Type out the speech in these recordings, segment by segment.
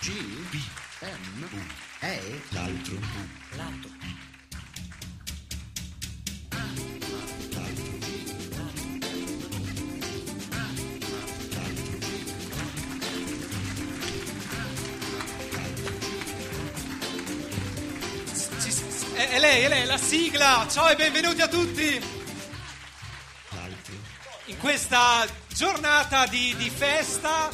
G, B, M, U, E, l'altro, lato. È lei, la sigla. Ciao e benvenuti a tutti l'altro, in questa giornata di festa.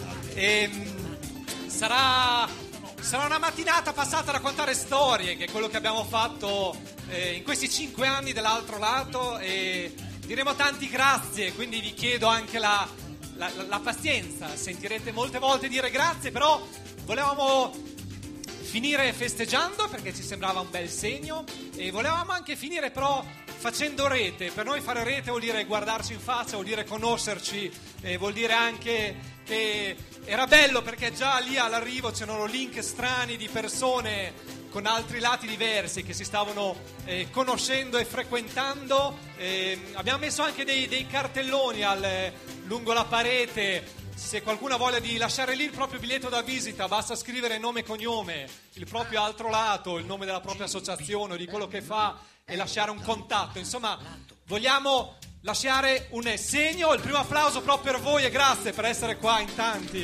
Sarà una mattinata passata a raccontare storie, che è quello che abbiamo fatto in questi 5 anni dell'altro lato, e diremo tanti grazie, quindi vi chiedo anche la pazienza. Sentirete molte volte dire grazie, però volevamo finire festeggiando perché ci sembrava un bel segno, e volevamo anche finire però facendo rete. Per noi fare rete vuol dire guardarci in faccia, vuol dire conoscerci, vuol dire anche che era bello perché già lì all'arrivo c'erano link strani di persone con altri lati diversi che si stavano conoscendo e frequentando. Abbiamo messo anche dei cartelloni lungo la parete. Se qualcuno ha voglia di lasciare lì il proprio biglietto da visita, basta scrivere nome e cognome, il proprio altro lato, il nome della propria associazione o di quello che fa, e lasciare un contatto. Insomma, vogliamo lasciare un segno. Il primo applauso proprio per voi e grazie per essere qua in tanti.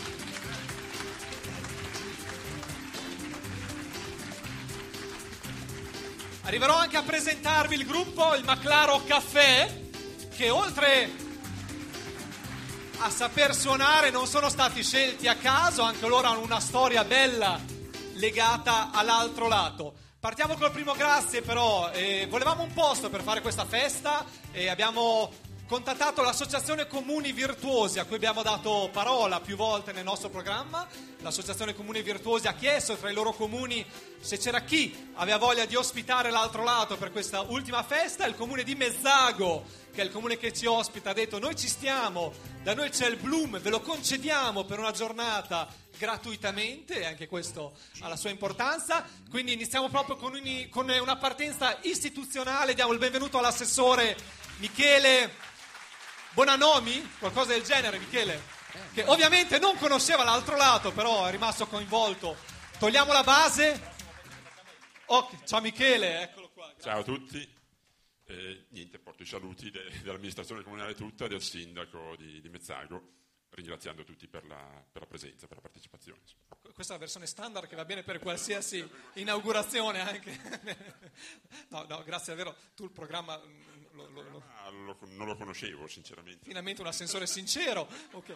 Arriverò anche a presentarvi il gruppo, il Maclaro Caffè, che oltre a saper suonare non sono stati scelti a caso, anche loro hanno una storia bella legata all'altro lato. Partiamo col primo grazie però. Volevamo un posto per fare questa festa e abbiamo contattato l'associazione Comuni Virtuosi, a cui abbiamo dato parola più volte nel nostro programma. L'associazione Comuni Virtuosi ha chiesto tra i loro comuni se c'era chi aveva voglia di ospitare l'altro lato per questa ultima festa. Il comune di Mezzago, che è il comune che ci ospita, ha detto: noi ci stiamo, da noi c'è il Bloom, ve lo concediamo per una giornata gratuitamente, e anche questo ha la sua importanza. Quindi iniziamo proprio con una partenza istituzionale. Diamo il benvenuto all'assessore Michele Bonanomi, qualcosa del genere, Michele, che ovviamente non conosceva l'altro lato, però è rimasto coinvolto. Togliamo la base. Okay. Ciao Michele, eccolo qua. Grazie. Ciao a tutti. Niente, porto i saluti dell'amministrazione comunale tutta, del sindaco di Mezzago, ringraziando tutti per la presenza, per la partecipazione. Questa è la versione standard che va bene per qualsiasi inaugurazione anche. No, grazie davvero. Tu il programma Non lo conoscevo, sinceramente. Finalmente un assessore sincero. Ok.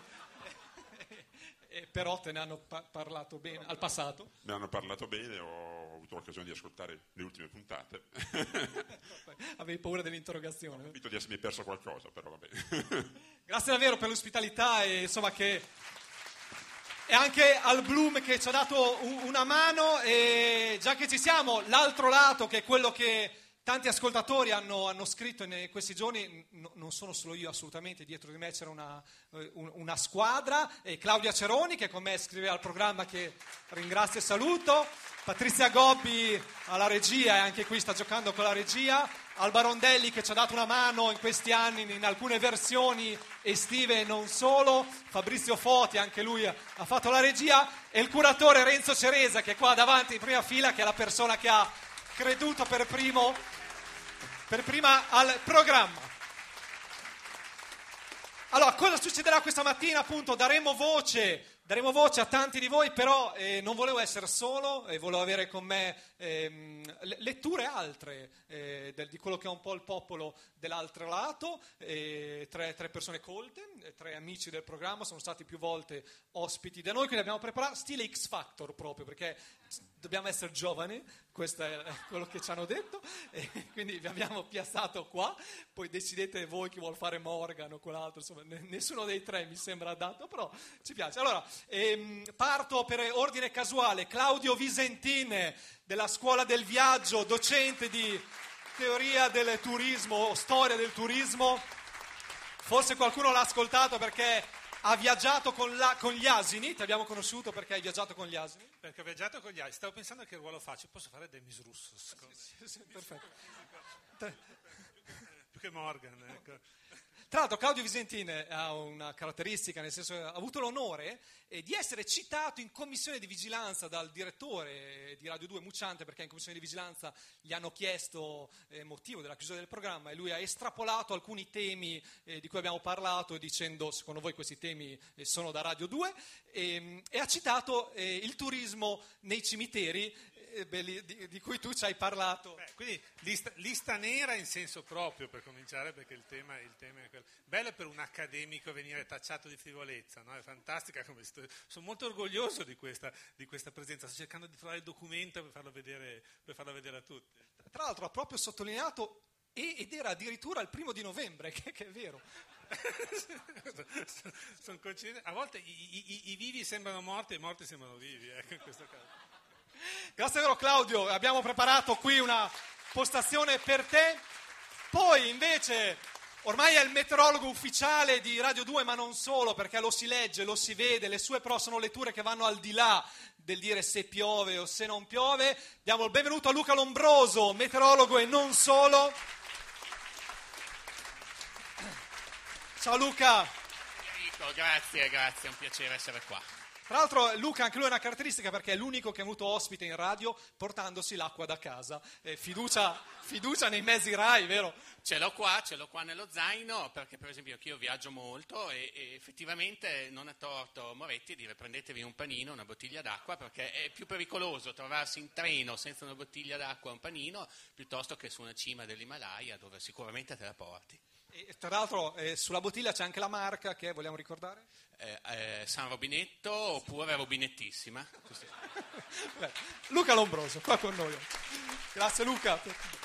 Però te ne hanno parlato bene al passato? Ne hanno parlato bene, ho avuto l'occasione di ascoltare le ultime puntate. Avevi paura dell'interrogazione? Ho capito di essermi perso qualcosa, però va bene. Grazie davvero per l'ospitalità e insomma e anche al Bloom che ci ha dato una mano. E già che ci siamo, l'altro lato, che è quello che tanti ascoltatori hanno scritto in questi giorni, non sono solo io assolutamente, dietro di me c'era una squadra, e Claudia Ceroni che con me scriveva al programma, che ringrazio e saluto, Patrizia Gobbi alla regia, e anche qui sta giocando con la regia, Alba Rondelli che ci ha dato una mano in questi anni in alcune versioni estive e non solo, Fabrizio Foti, anche lui ha fatto la regia, e il curatore Renzo Ceresa che è qua davanti in prima fila, che è la persona che ha creduto per prima al programma. Allora, cosa succederà questa mattina? Appunto, daremo voce a tanti di voi, però non volevo essere solo, e volevo avere con me letture altre di quello che è un po' il popolo dell'altro lato, tre persone colte, 3 amici del programma, sono stati più volte ospiti da noi, quindi abbiamo preparato stile X Factor proprio, perché dobbiamo essere giovani, questo è quello che ci hanno detto, e quindi vi abbiamo piazzato qua, poi decidete voi chi vuol fare Morgan o quell'altro, insomma nessuno dei 3 mi sembra adatto, però ci piace. Allora, parto per ordine casuale. Claudio Visentin della Scuola del Viaggio, docente di teoria del turismo, storia del turismo, forse qualcuno l'ha ascoltato perché ha viaggiato con gli asini. Ti abbiamo conosciuto perché hai viaggiato con gli asini? Perché ho viaggiato con gli asini. Stavo pensando a che ruolo faccio. Posso fare Demis Roussos? Sì, perfetto. Più che Morgan, ecco. Tra l'altro Claudio Visentin ha una caratteristica, nel senso che ha avuto l'onore di essere citato in commissione di vigilanza dal direttore di Radio 2 Mucciante, perché in commissione di vigilanza gli hanno chiesto motivo della chiusura del programma e lui ha estrapolato alcuni temi di cui abbiamo parlato dicendo secondo voi questi temi sono da Radio 2 e ha citato il turismo nei cimiteri di cui tu ci hai parlato. Quindi lista nera in senso proprio, per cominciare, perché il tema è quello. Bello per un accademico venire tacciato di frivolezza, no? È fantastica come sono molto orgoglioso di questa presenza. Sto cercando di trovare il documento per farlo vedere a tutti. Tra l'altro ha proprio sottolineato ed era addirittura il 1 novembre, che è vero. Sono coincidenti. A volte i vivi sembrano morti e i morti sembrano vivi, ecco, in questo caso. Grazie vero Claudio, abbiamo preparato qui una postazione per te. Poi invece ormai è il meteorologo ufficiale di Radio 2, ma non solo, perché lo si legge, lo si vede, le sue però sono letture che vanno al di là del dire se piove o se non piove. Diamo il benvenuto a Luca Lombroso, meteorologo e non solo. Ciao Luca. Enrico, grazie, è un piacere essere qua. Tra l'altro Luca anche lui ha una caratteristica perché è l'unico che è venuto ospite in radio portandosi l'acqua da casa. Fiducia nei mezzi Rai, vero? Ce l'ho qua nello zaino perché per esempio io viaggio molto e effettivamente non è torto Moretti dire prendetevi un panino, una bottiglia d'acqua, perché è più pericoloso trovarsi in treno senza una bottiglia d'acqua e un panino piuttosto che su una cima dell'Himalaya dove sicuramente te la porti. E tra l'altro sulla bottiglia c'è anche la marca che vogliamo ricordare? San Robinetto oppure Robinettissima. Beh, Luca Lombroso qua con noi. Grazie Luca.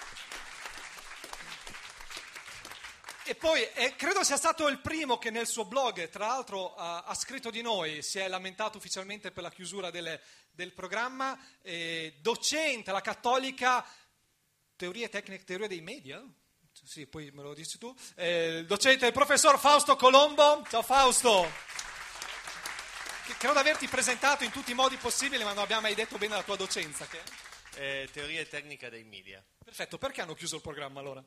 E poi credo sia stato il primo che nel suo blog, tra l'altro, ha scritto di noi, si è lamentato ufficialmente per la chiusura del programma, docente alla Cattolica, teorie tecniche, teoria dei media? Sì, poi me lo dici tu. Docente, il professor Fausto Colombo. Ciao Fausto. Credo di averti presentato in tutti i modi possibili, ma non abbiamo mai detto bene la tua docenza. Che teoria e tecnica dei media. Perfetto, perché hanno chiuso il programma allora?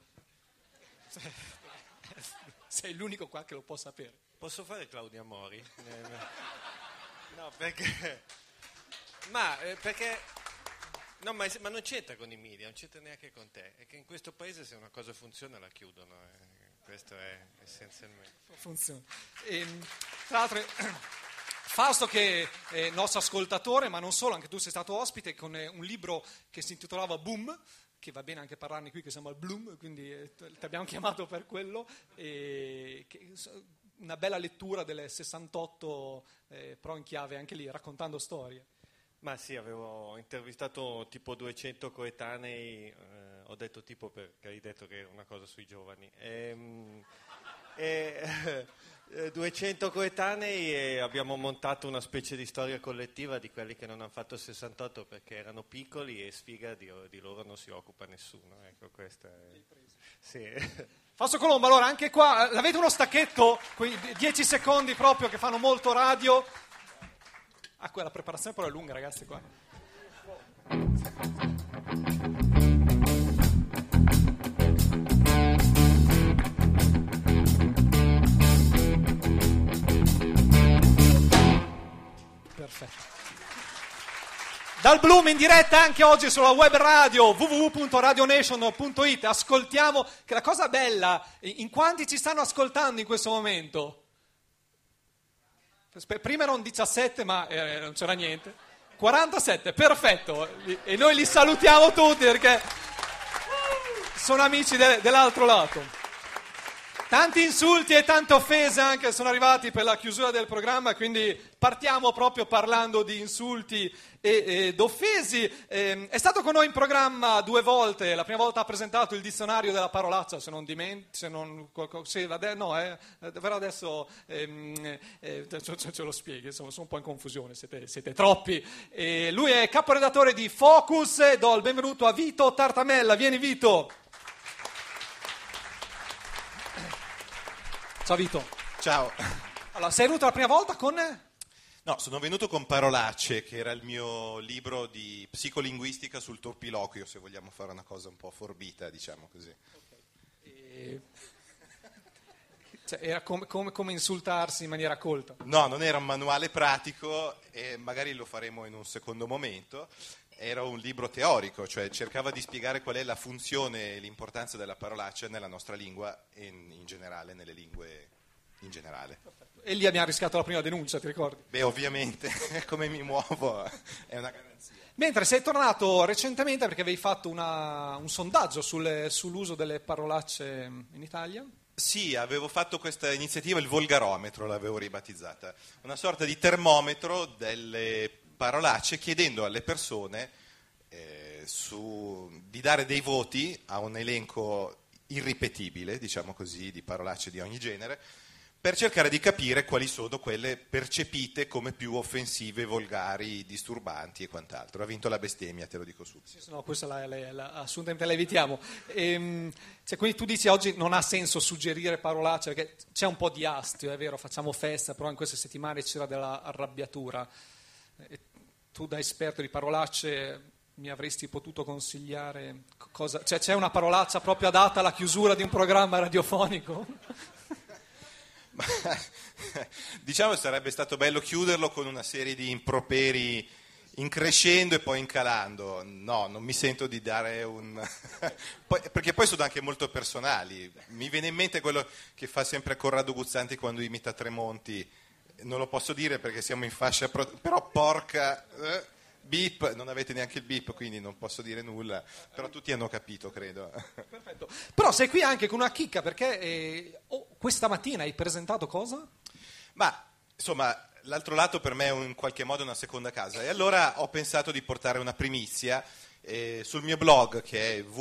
Sei l'unico qua che lo può sapere. Posso fare Claudia Mori? No, perché... perché... No, ma non c'entra con i media, non c'entra neanche con te. È che in questo paese se una cosa funziona la chiudono. Questo è essenzialmente. Funziona. Tra l'altro, Fausto che è nostro ascoltatore, ma non solo, anche tu sei stato ospite con un libro che si intitolava Boom, che va bene anche parlarne qui, che si chiama Bloom, quindi ti abbiamo chiamato per quello. Una bella lettura delle 68 però in chiave anche lì, raccontando storie. Ma sì, avevo intervistato tipo 200 coetanei, ho detto tipo perché hai detto che era una cosa sui giovani, 200 coetanei e abbiamo montato una specie di storia collettiva di quelli che non hanno fatto il 68 perché erano piccoli e sfiga di loro non si occupa nessuno, ecco questa è... Sì. Fausto Colombo, allora anche qua, avete uno stacchetto, quei 10 secondi proprio che fanno molto radio. La preparazione però è lunga, ragazzi, qua. Perfetto. Dal Bloom in diretta anche oggi sulla web radio www.radionation.it. Ascoltiamo, che la cosa bella, in quanti ci stanno ascoltando in questo momento? Prima erano 17 ma non c'era niente. 47, perfetto. E noi li salutiamo tutti perché sono amici dell'altro lato. Tanti insulti e tante offese anche sono arrivati per la chiusura del programma, quindi partiamo proprio parlando di insulti ed offesi. È stato con noi in programma 2 volte, la prima volta ha presentato il dizionario della parolaccia, davvero adesso ce lo spieghi, insomma, sono un po' in confusione, siete troppi. Lui è caporedattore di Focus e do il benvenuto a Vito Tartamella. Vieni Vito. Ciao Vito. Ciao. Allora, sei venuto la prima volta con... No, sono venuto con Parolacce, che era il mio libro di psicolinguistica sul torpiloquio, se vogliamo fare una cosa un po' forbita, diciamo così. Okay. Cioè, era come insultarsi in maniera colta. No, non era un manuale pratico e magari lo faremo in un secondo momento. Era un libro teorico, cioè cercava di spiegare qual è la funzione e l'importanza della parolaccia nella nostra lingua e in generale, nelle lingue in generale. E lì abbiamo rischiato la prima denuncia, ti ricordi? Beh, ovviamente, come mi muovo è una garanzia. Mentre sei tornato recentemente perché avevi fatto un sondaggio sull'uso delle parolacce in Italia. Sì, avevo fatto questa iniziativa, il volgarometro l'avevo ribattezzata, una sorta di termometro delle parolacce, chiedendo alle persone di dare dei voti a un elenco irripetibile, diciamo così, di parolacce di ogni genere, per cercare di capire quali sono quelle percepite come più offensive, volgari, disturbanti e quant'altro. Ha vinto la bestemmia, te lo dico subito. Sì, no, questa assolutamente la evitiamo. Quindi tu dici oggi non ha senso suggerire parolacce, perché c'è un po' di astio, è vero, facciamo festa, però in queste settimane c'era della arrabbiatura. E tu da esperto di parolacce mi avresti potuto consigliare cosa? Cioè, c'è una parolaccia proprio adatta alla chiusura di un programma radiofonico? Diciamo che sarebbe stato bello chiuderlo con una serie di improperi in crescendo e poi in calando. No, non mi sento di dare perché poi sono anche molto personali. Mi viene in mente quello che fa sempre Corrado Guzzanti quando imita Tremonti. Non lo posso dire perché siamo in fascia, però porca, beep, non avete neanche il beep, quindi non posso dire nulla, però tutti hanno capito, credo. Perfetto. Però sei qui anche con una chicca, perché questa mattina hai presentato cosa? Ma, insomma, l'altro lato per me è in qualche modo una seconda casa, e allora ho pensato di portare una primizia sul mio blog, che è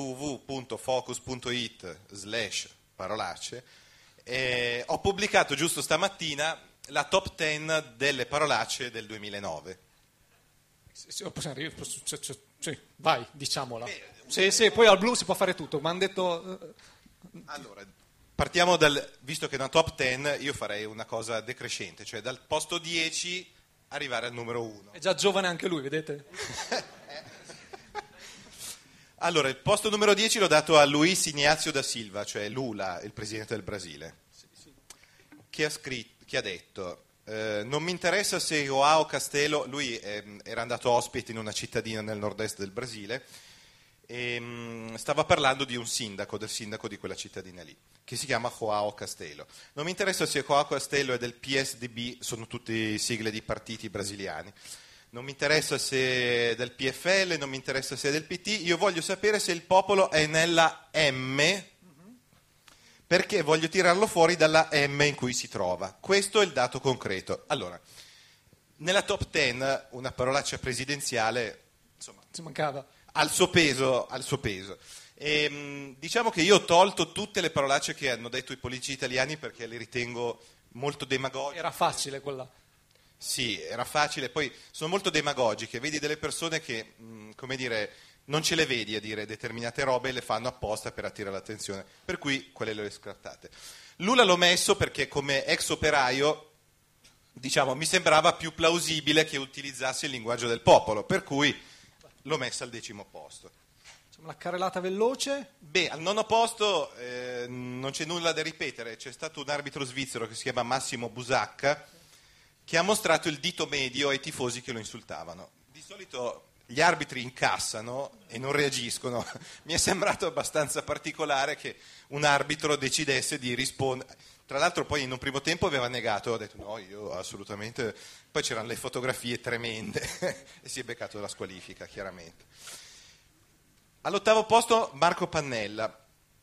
www.focus.it/parolacce, ho pubblicato giusto stamattina la top 10 delle parolacce del 2009. Sì, vai, diciamola. Sì, poi al blu si può fare tutto, ma hanno detto... Allora, partiamo visto che è una top 10, io farei una cosa decrescente, cioè dal posto 10 arrivare al numero 1. È già giovane anche lui, vedete? Allora, il posto numero 10 l'ho dato a Luiz Inácio da Silva, cioè Lula, il presidente del Brasile, che ha detto: non mi interessa se João Castello, lui era andato ospite in una cittadina nel nord-est del Brasile e stava parlando di un sindaco, del sindaco di quella cittadina lì, che si chiama João Castello. Non mi interessa se João Castello è del PSDB, sono tutte sigle di partiti brasiliani. Non mi interessa se è del PFL, non mi interessa se è del PT, io voglio sapere se il popolo è nella M, perché voglio tirarlo fuori dalla M in cui si trova. Questo è il dato concreto. Allora, nella top 10 una parolaccia presidenziale, insomma, ci mancava. Al suo peso. E, diciamo che io ho tolto tutte le parolacce che hanno detto i politici italiani perché le ritengo molto demagogiche. Era facile quella. Sì, era facile, poi sono molto demagogiche, vedi delle persone che, come dire, non ce le vedi a dire determinate robe e le fanno apposta per attirare l'attenzione, per cui quelle le ho scartate. Lula l'ho messo perché come ex operaio, diciamo, mi sembrava più plausibile che utilizzasse il linguaggio del popolo, per cui l'ho messa al 10° posto. La carrellata veloce? Beh, al 9° posto non c'è nulla da ripetere, c'è stato un arbitro svizzero che si chiama Massimo Busacca, che ha mostrato il dito medio ai tifosi che lo insultavano. Di solito gli arbitri incassano e non reagiscono. Mi è sembrato abbastanza particolare che un arbitro decidesse di rispondere. Tra l'altro poi in un primo tempo aveva negato, ha detto no, io assolutamente... Poi c'erano le fotografie tremende e si è beccato la squalifica, chiaramente. All'8° posto Marco Pannella,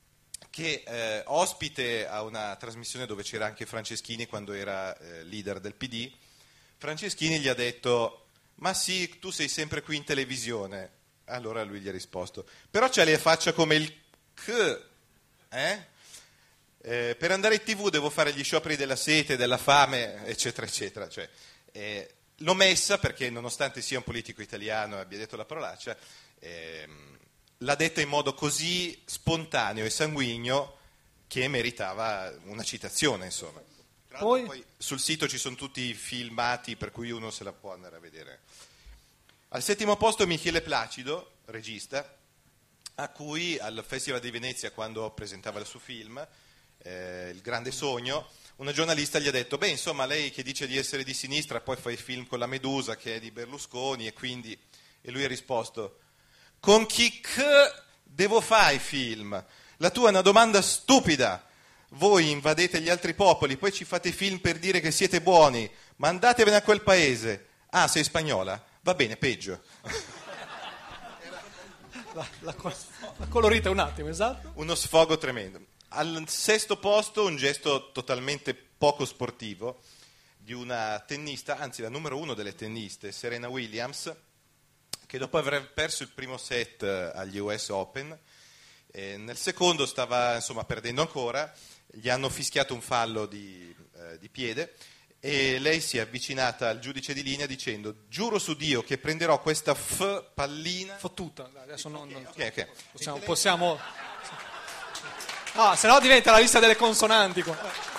che ospite a una trasmissione dove c'era anche Franceschini quando era leader del PD. Franceschini gli ha detto: ma sì, tu sei sempre qui in televisione. Allora lui gli ha risposto: però c'è la faccia come il C, per andare in TV devo fare gli scioperi della sete, della fame, eccetera eccetera. Cioè, l'ho messa perché nonostante sia un politico italiano e abbia detto la parolaccia, l'ha detta in modo così spontaneo e sanguigno che meritava una citazione, insomma. Poi sul sito ci sono tutti i filmati per cui uno se la può andare a vedere. Al 7° posto Michele Placido, regista, a cui al Festival di Venezia, quando presentava il suo film, Il grande sogno, una giornalista gli ha detto, beh insomma lei che dice di essere di sinistra poi fa i film con la Medusa che è di Berlusconi e lui ha risposto, con chi devo fare i film? La tua è una domanda stupida, voi invadete gli altri popoli, poi ci fate film per dire che siete buoni, ma andatevene a quel paese. Ah, sei spagnola? Va bene, peggio. La colorita un attimo, esatto. Uno sfogo tremendo. Al 6° posto un gesto totalmente poco sportivo di una tennista, anzi la numero 1 delle tenniste, Serena Williams, che dopo aver perso il primo set agli US Open, nel secondo stava perdendo ancora, gli hanno fischiato un fallo di piede e lei si è avvicinata al giudice di linea dicendo, giuro su Dio che prenderò questa pallina fottuta, adesso non Ok. possiamo no, se no diventa la lista delle consonanti qua.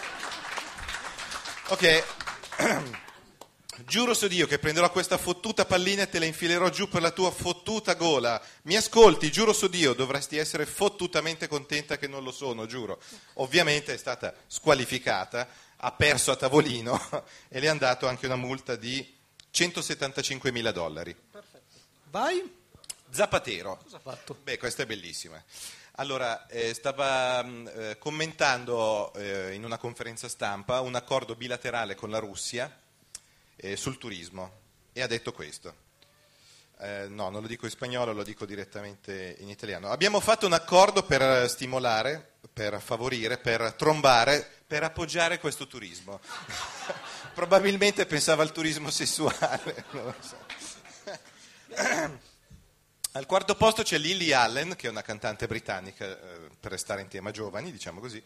Ok, giuro su Dio che prenderò questa fottuta pallina e te la infilerò giù per la tua fottuta gola. Mi ascolti, giuro su Dio, dovresti essere fottutamente contenta che non lo sono, giuro. Ovviamente è stata squalificata, ha perso a tavolino e le hanno dato anche una multa di $175.000. Perfetto. Vai. Zapatero. Cosa ha fatto? Beh, questa è bellissima. Allora, stava commentando in una conferenza stampa un accordo bilaterale con la Russia sul turismo e ha detto questo. No, non lo dico in spagnolo, lo dico direttamente in italiano. Abbiamo fatto un accordo per stimolare, per favorire, per trombare, per appoggiare questo turismo. Probabilmente pensava al turismo sessuale, non lo so. Al 4° posto c'è Lily Allen, che è una cantante britannica, per restare in tema giovani, diciamo così.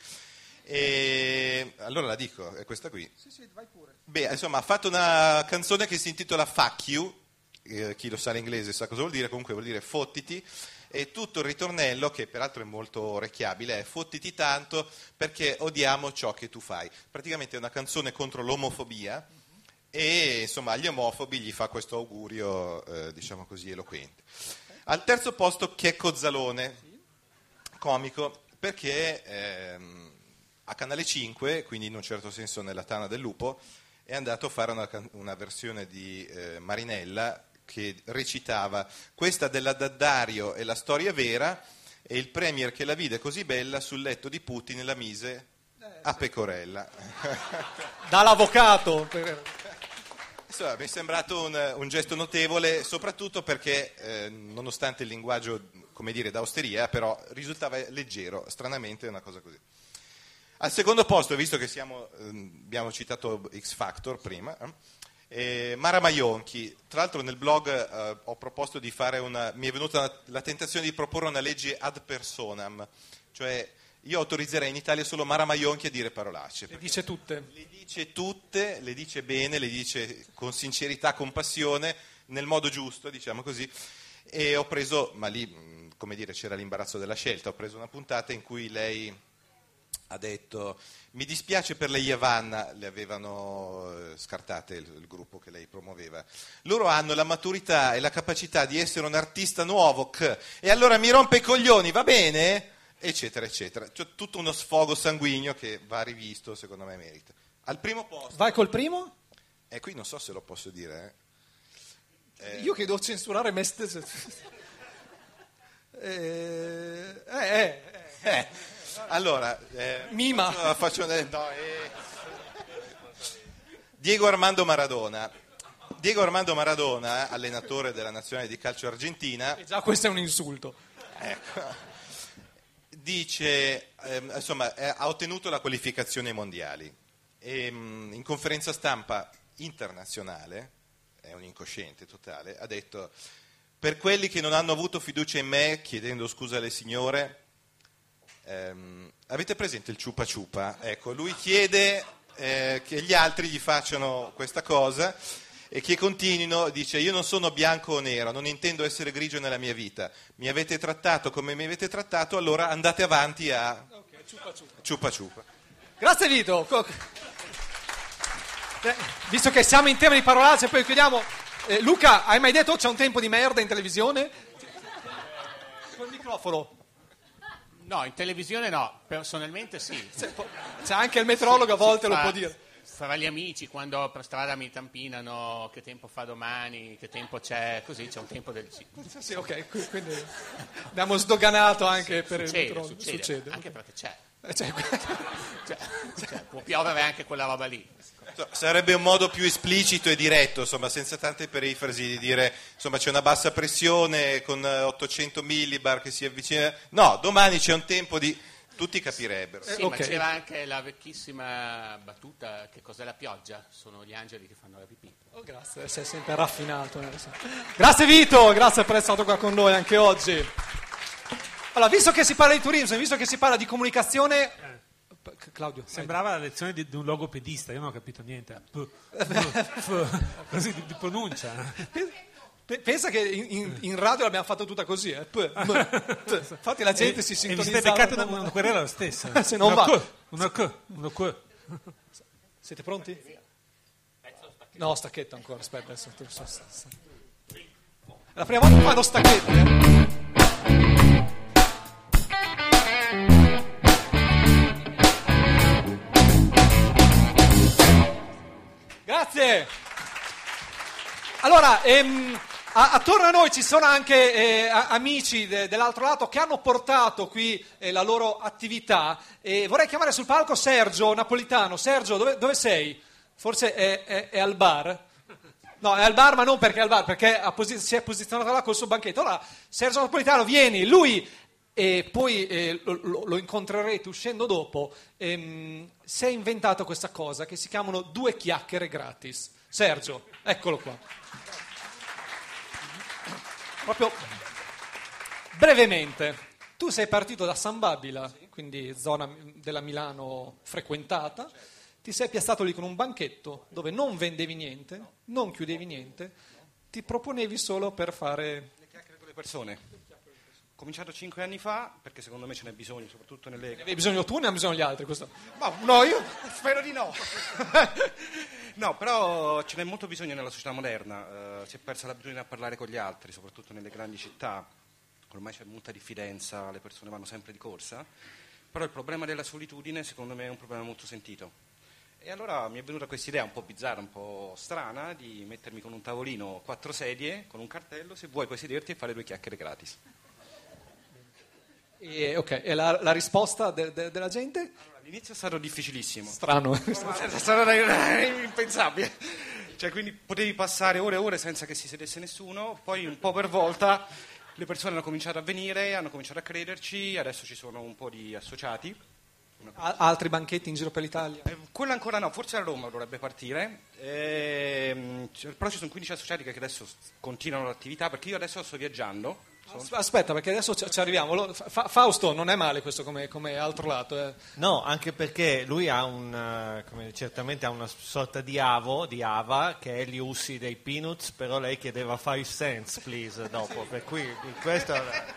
E allora la dico, è questa qui. Sì, vai pure. Beh, insomma, ha fatto una canzone che si intitola Fuck You, chi lo sa l'inglese sa cosa vuol dire, comunque vuol dire fottiti, e tutto il ritornello, che peraltro è molto orecchiabile, è fottiti tanto perché odiamo ciò che tu fai. Praticamente è una canzone contro l'omofobia e insomma agli omofobi gli fa questo augurio, diciamo così, eloquente. Al 3° posto Checco Zalone, comico, perché a Canale 5, quindi in un certo senso nella tana del lupo, è andato a fare una versione di Marinella che recitava questa della Daddario è la storia vera e il premier che la vide così bella sul letto di Putin la mise a pecorella. Dall'avvocato. Insomma, mi è sembrato un gesto notevole, soprattutto perché nonostante il linguaggio, come dire, d'austeria, però risultava leggero, stranamente è una cosa così. Al 2° posto, visto che abbiamo citato X Factor prima, Mara Maionchi, tra l'altro nel blog ho proposto di fare mi è venuta la tentazione di proporre una legge ad personam, cioè io autorizzerei in Italia solo Mara Maionchi a dire parolacce. Le dice tutte. Le dice tutte, le dice bene, le dice con sincerità, con passione, nel modo giusto, diciamo così, e ho preso, ma lì, come dire, c'era l'imbarazzo della scelta, ho preso una puntata in cui lei ha detto mi dispiace per le Yavanna, le avevano scartate il gruppo che lei promuoveva, loro hanno la maturità e la capacità di essere un artista nuovo e allora mi rompe i coglioni, va bene? Eccetera eccetera, cioè, tutto uno sfogo sanguigno che va rivisto, secondo me merita. Al 1° posto vai col primo? Qui non so se lo posso dire Io che devo censurare me stesso. Allora, Mima. Diego Armando Maradona. Diego Armando Maradona, allenatore della nazionale di calcio argentina. E già questo è un insulto. Ecco. Dice, ha ottenuto la qualificazione ai mondiali e in conferenza stampa internazionale, è un incosciente totale, ha detto per quelli che non hanno avuto fiducia in me, chiedendo scusa alle signore, avete presente il ciupa ciupa? Ecco, lui chiede che gli altri gli facciano questa cosa e che continuino, dice io non sono bianco o nero, non intendo essere grigio nella mia vita, mi avete trattato come mi avete trattato, allora andate avanti a ciupa ciupa. Grazie Vito. Visto che siamo in tema di parolacce, poi chiudiamo. Luca, hai mai detto c'è un tempo di merda in televisione? Col microfono. No, in televisione no, personalmente sì. C'è anche il meteorologo, a volte lo può dire. Fra gli amici, quando per strada mi tampinano, che tempo fa domani, che tempo c'è, così c'è un tempo del sì. Sì, ok, quindi abbiamo sdoganato anche per il meteorologo. Succede, anche perché c'è. Cioè, Può piovere anche quella roba lì. Sarebbe un modo più esplicito e diretto, insomma, senza tante perifrasi, di dire, insomma, c'è una bassa pressione con 800 millibar che si avvicina. No, domani c'è un tempo di... Tutti capirebbero. Sì, ok. ma c'era anche la vecchissima battuta, che cos'è la pioggia? Sono gli angeli che fanno la pipì. Oh, grazie, sei sempre raffinato. Grazie Vito, grazie per essere stato qua con noi anche oggi. Allora, visto che si parla di turismo, visto che si parla di comunicazione... Claudio. Sembrava la lezione di un logopedista, io non ho capito niente. Così di pronuncia. Pensa che in radio l'abbiamo fatto tutta così. Infatti la gente si sintonizzava. E vi siete beccati una querela lo stesso. Se non va. Una Siete pronti? No, stacchetto ancora, aspetta. Adesso. È la prima volta che fanno stacchetto. Grazie. Allora, attorno a noi ci sono anche amici dell'altro lato che hanno portato qui la loro attività. Vorrei chiamare sul palco Sergio Napolitano. Sergio, dove sei? Forse è al bar? No, è al bar, ma non perché è al bar, perché si è posizionato là col suo banchetto. Allora, Sergio Napolitano, vieni, lui, e poi lo incontrerete uscendo dopo, si è inventato questa cosa che si chiamano 2 chiacchiere gratis. Sergio, eccolo qua. Proprio brevemente, tu sei partito da San Babila, quindi zona della Milano frequentata, ti sei piazzato lì con un banchetto dove non vendevi niente, non chiudevi niente, ti proponevi solo per fare... Le chiacchiere con le persone. Ho cominciato 5 anni fa, perché secondo me ce n'è bisogno, soprattutto nelle... Ne avevi bisogno tu o ne hanno bisogno gli altri? Questo? No, io spero di no. No, però ce n'è molto bisogno nella società moderna, si è persa l'abitudine a parlare con gli altri, soprattutto nelle grandi città, ormai c'è molta diffidenza, le persone vanno sempre di corsa, però il problema della solitudine secondo me è un problema molto sentito. E allora mi è venuta questa idea un po' bizzarra, un po' strana, di mettermi con un tavolino, 4 sedie, con un cartello, se vuoi puoi sederti e fare 2 chiacchiere gratis. E la risposta della gente? Allora, all'inizio è stato difficilissimo. Strano. È stato impensabile. Cioè, quindi potevi passare ore e ore senza che si sedesse nessuno, poi un po' per volta le persone hanno cominciato a venire, hanno cominciato a crederci, adesso ci sono un po' di associati. Altri banchetti in giro per l'Italia? Quello ancora no, forse a Roma dovrebbe partire, però ci sono 15 associati che adesso continuano l'attività, perché io adesso sto viaggiando. Aspetta, perché adesso ci arriviamo. Fausto non è male questo come altro lato. No, anche perché lui ha certamente ha una sorta di ava, che è gli ussi dei Peanuts, però lei chiedeva 5 cents, please, dopo, per cui questo...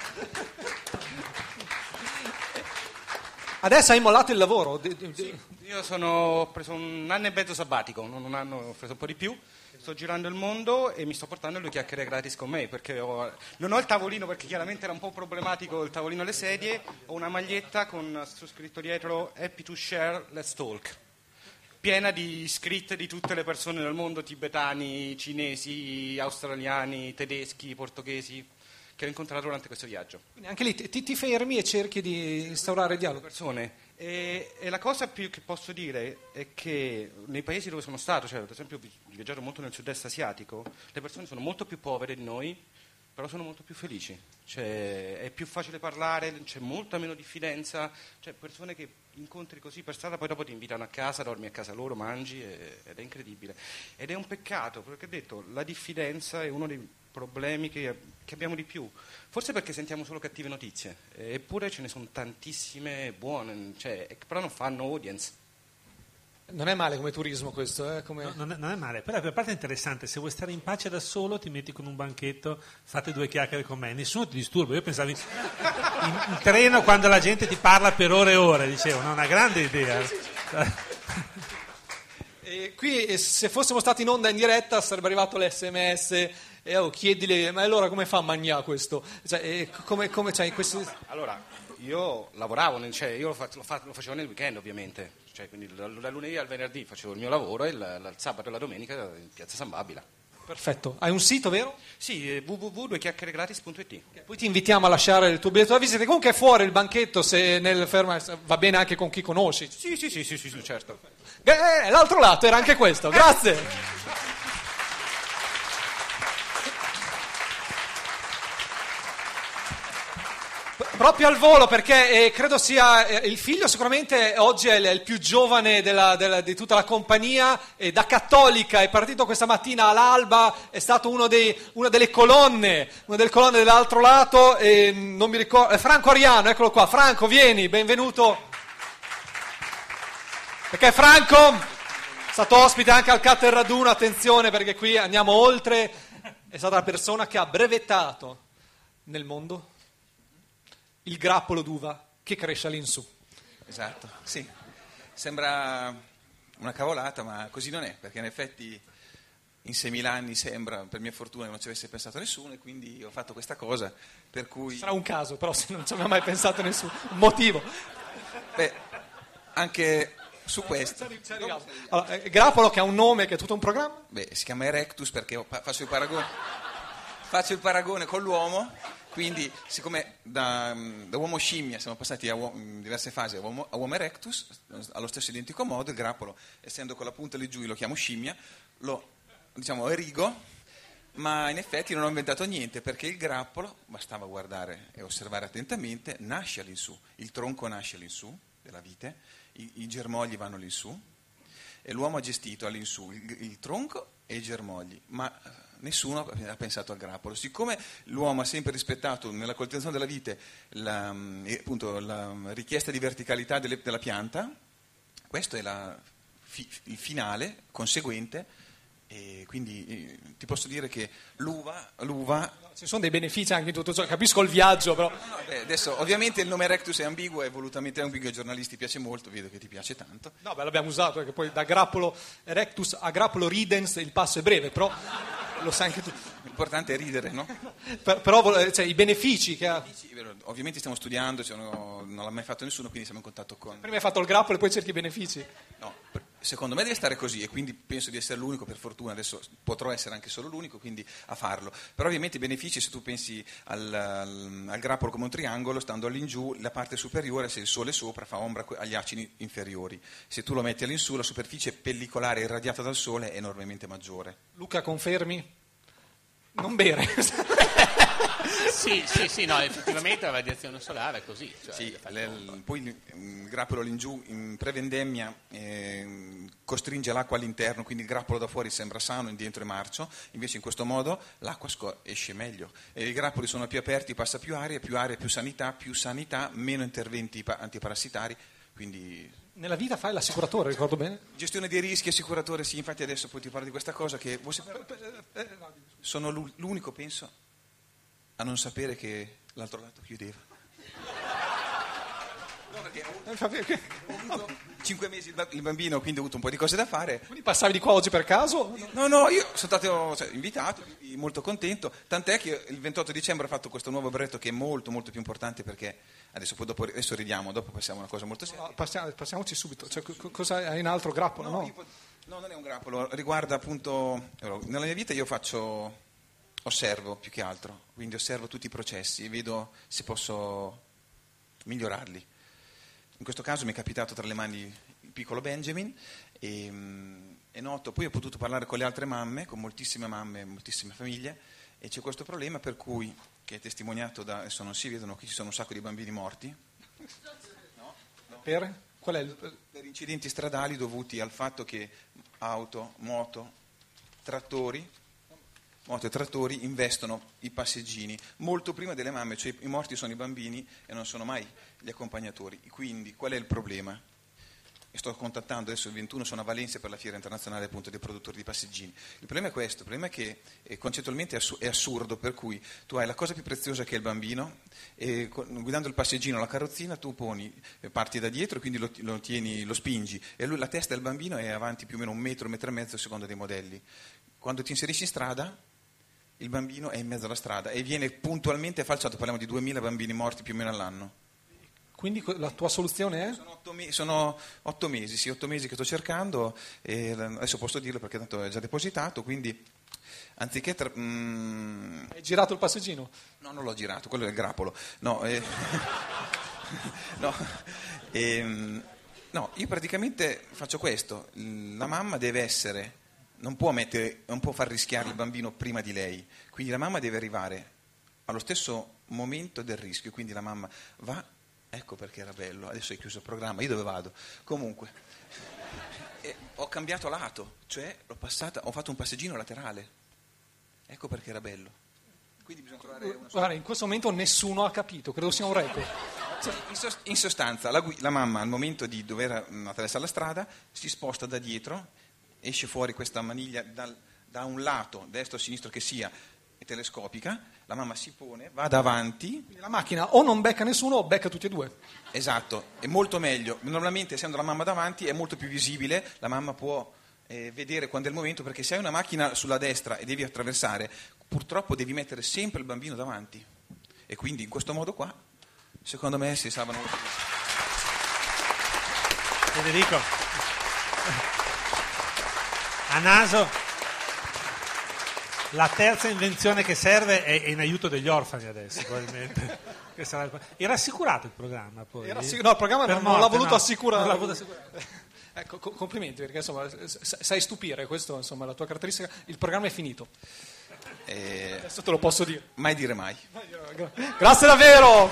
Adesso hai mollato il lavoro? Sì, io ho preso 1 anno e mezzo sabbatico, non un anno, ho preso un po' di più. Sto girando il mondo e mi sto portando 2 chiacchiere gratis con me, perché non ho il tavolino, perché chiaramente era un po' problematico il tavolino e le sedie, ho una maglietta con su scritto dietro Happy to share, let's talk, piena di scritte di tutte le persone del mondo, tibetani, cinesi, australiani, tedeschi, portoghesi, che ho incontrato durante questo viaggio. Quindi anche lì ti fermi e cerchi di instaurare dialogo. Persone. E la cosa più che posso dire è che nei paesi dove sono stato, cioè ad esempio ho viaggiato molto nel sud-est asiatico, le persone sono molto più povere di noi, però sono molto più felici, cioè è più facile parlare, c'è molta meno diffidenza, cioè persone che incontri così per strada poi dopo ti invitano a casa, dormi a casa loro, mangi ed è incredibile. Ed è un peccato, perché ho detto, la diffidenza è uno dei problemi che abbiamo di più, forse perché sentiamo solo cattive notizie, eppure ce ne sono tantissime buone, cioè, però non fanno audience. Non è male come turismo questo, come... No, non è male, però per parte è interessante, se vuoi stare in pace da solo ti metti con un banchetto, fate 2 chiacchiere con me, nessuno ti disturba. Io pensavo in treno quando la gente ti parla per ore e ore, dicevo, no, una grande idea. E qui se fossimo stati in onda in diretta sarebbe arrivato l'SMS e chiedile, ma allora come fa a mangiare questo? Cioè, cioè, questi... Allora, Io lavoravo, io lo facevo nel weekend ovviamente, cioè, quindi dal lunedì al venerdì facevo il mio lavoro e il sabato e la domenica in piazza San Babila. Perfetto. Hai un sito, vero? Sì, www.duechiacchieregratis.it. Poi ti invitiamo a lasciare il tuo biglietto da visita. Comunque è fuori il banchetto, se nel fermo va bene anche con chi conosci. Sì, certo. L'altro lato era anche questo, grazie. Proprio al volo, perché credo sia il figlio, sicuramente oggi è il più giovane di tutta la compagnia, da cattolica è partito questa mattina all'alba, è stato una delle colonne dell'altro lato, non mi ricordo, Franco Ariano, eccolo qua. Franco, vieni, benvenuto. Perché Franco è stato ospite anche al Cater Raduno, attenzione perché qui andiamo oltre, è stata la persona che ha brevettato nel mondo il grappolo d'uva che cresce all'insù. Esatto, sì. Sembra una cavolata, ma così non è, perché in effetti in 6.000 anni sembra, per mia fortuna, che non ci avesse pensato nessuno, e quindi ho fatto questa cosa, per cui... Sarà un caso, però, se non ci aveva mai pensato nessuno. Un motivo. Beh, anche su questo... Allora, grappolo che ha un nome, che è tutto un programma? Beh, si chiama Erectus perché faccio il paragone con l'uomo. Quindi, siccome da uomo scimmia siamo passati in diverse fasi a uomo erectus, allo stesso identico modo, il grappolo, essendo con la punta lì giù, io lo chiamo scimmia, lo erigo, ma in effetti non ho inventato niente, perché il grappolo, bastava guardare e osservare attentamente, nasce all'insù, il tronco nasce all'insù della vite, i germogli vanno all'insù, e l'uomo ha gestito all'insù il tronco e i germogli, ma nessuno ha pensato al grappolo. Siccome l'uomo ha sempre rispettato nella coltivazione della vite la richiesta di verticalità della pianta, questo è il finale conseguente, e quindi ti posso dire che l'uva ci sono dei benefici anche in tutto ciò, capisco il viaggio, però adesso ovviamente il nome Erectus è ambiguo, è volutamente ambiguo, ai giornalisti piace molto, vedo che ti piace tanto. No, beh, l'abbiamo usato, perché poi da grappolo Erectus a grappolo ridens il passo è breve, però lo sai anche tu. L'importante è ridere, no? Però cioè, i benefici che ha... Ovviamente stiamo studiando, non l'ha mai fatto nessuno, quindi siamo in contatto con... Prima hai fatto il grappolo e poi cerchi i benefici. No, secondo me deve stare così, e quindi penso di essere l'unico, per fortuna, adesso potrò essere anche solo l'unico, quindi a farlo. Però ovviamente i benefici, se tu pensi al grappolo come un triangolo, stando all'ingiù, la parte superiore, se il sole è sopra, fa ombra agli acini inferiori. Se tu lo metti all'insù, la superficie pellicolare irradiata dal sole è enormemente maggiore. Luca, confermi? Non bere. Sì, no, effettivamente la radiazione solare è così. Cioè, sì, poi il grappolo all'ingiù in prevendemmia costringe l'acqua all'interno, quindi il grappolo da fuori sembra sano, in dentro è marcio, invece in questo modo l'acqua esce meglio. E i grappoli sono più aperti, passa più aria, più sanità, meno interventi antiparassitari, quindi... Nella vita fai l'assicuratore, ricordo bene? Gestione dei rischi, assicuratore, sì, infatti adesso poi ti parlo di questa cosa che sono l'unico, penso, a non sapere che l'altro lato chiudeva. No, perché ho avuto 5 mesi il bambino, quindi ho avuto un po' di cose da fare. Quindi passavi di qua oggi per caso? No, io sono stato invitato, molto contento, tant'è che il 28 dicembre ho fatto questo nuovo brevetto che è molto molto più importante, perché adesso ridiamo, dopo passiamo a una cosa molto seria. Passiamoci subito, cioè, cosa hai in altro grappolo? No, non è un grappolo, riguarda appunto, nella mia vita io osservo più che altro, quindi osservo tutti i processi e vedo se posso migliorarli. In questo caso mi è capitato tra le mani il piccolo Benjamin, e è noto, poi ho potuto parlare con le altre mamme, con moltissime mamme, moltissime famiglie, e c'è questo problema per cui, che è testimoniato adesso non si vedono, qui ci sono un sacco di bambini morti. No? Per? Qual è Per incidenti stradali dovuti al fatto che auto, moto e trattori investono i passeggini molto prima delle mamme, cioè i morti sono i bambini e non sono mai gli accompagnatori. Quindi qual è il problema? E sto contattando adesso il 21, sono a Valencia per la fiera internazionale appunto dei produttori di passeggini. Il problema è questo, il problema è che concettualmente è assurdo, per cui tu hai la cosa più preziosa che è il bambino, e guidando il passeggino, la carrozzina, tu parti da dietro e quindi lo spingi, e la testa del bambino è avanti più o meno 1 metro, 1,5 metri a seconda dei modelli. Quando ti inserisci in strada, il bambino è in mezzo alla strada e viene puntualmente falciato, parliamo di 2000 bambini morti più o meno all'anno. Quindi la tua soluzione è? Sono 8 mesi, sì, 8 mesi che sto cercando, e adesso posso dirlo perché tanto è già depositato, quindi anziché... Hai girato il passeggino? No, non l'ho girato, quello è il grappolo. No, no, io praticamente faccio questo, la mamma deve essere, non può far rischiare il bambino prima di lei, quindi la mamma deve arrivare allo stesso momento del rischio, quindi la mamma va, ecco perché era bello, adesso hai chiuso il programma, io dove vado? Comunque, ho cambiato lato, cioè ho fatto un passeggino laterale, ecco perché era bello. Quindi bisogna trovare una... Guarda, in questo momento nessuno ha capito, credo sia un record. In sostanza, la mamma al momento di dover attraversare la strada si sposta da dietro, esce fuori questa maniglia da un lato, destro o sinistro che sia, telescopica, la mamma si pone, va davanti. Quindi la macchina o non becca nessuno o becca tutti e due. Esatto, è molto meglio. Normalmente essendo la mamma davanti è molto più visibile, la mamma può vedere quando è il momento, perché se hai una macchina sulla destra e devi attraversare, purtroppo devi mettere sempre il bambino davanti. E quindi in questo modo qua, secondo me, si salvano molto più. Federico, a naso, la terza invenzione che serve è in aiuto degli orfani adesso, probabilmente. Era assicurato il programma poi? No, il programma non l'ha voluto assicurare. Non l'ha voluto assicurare. Ecco, complimenti, perché insomma sai stupire, questo insomma la tua caratteristica. Il programma è finito. Adesso te lo posso dire. Mai dire mai. Grazie davvero.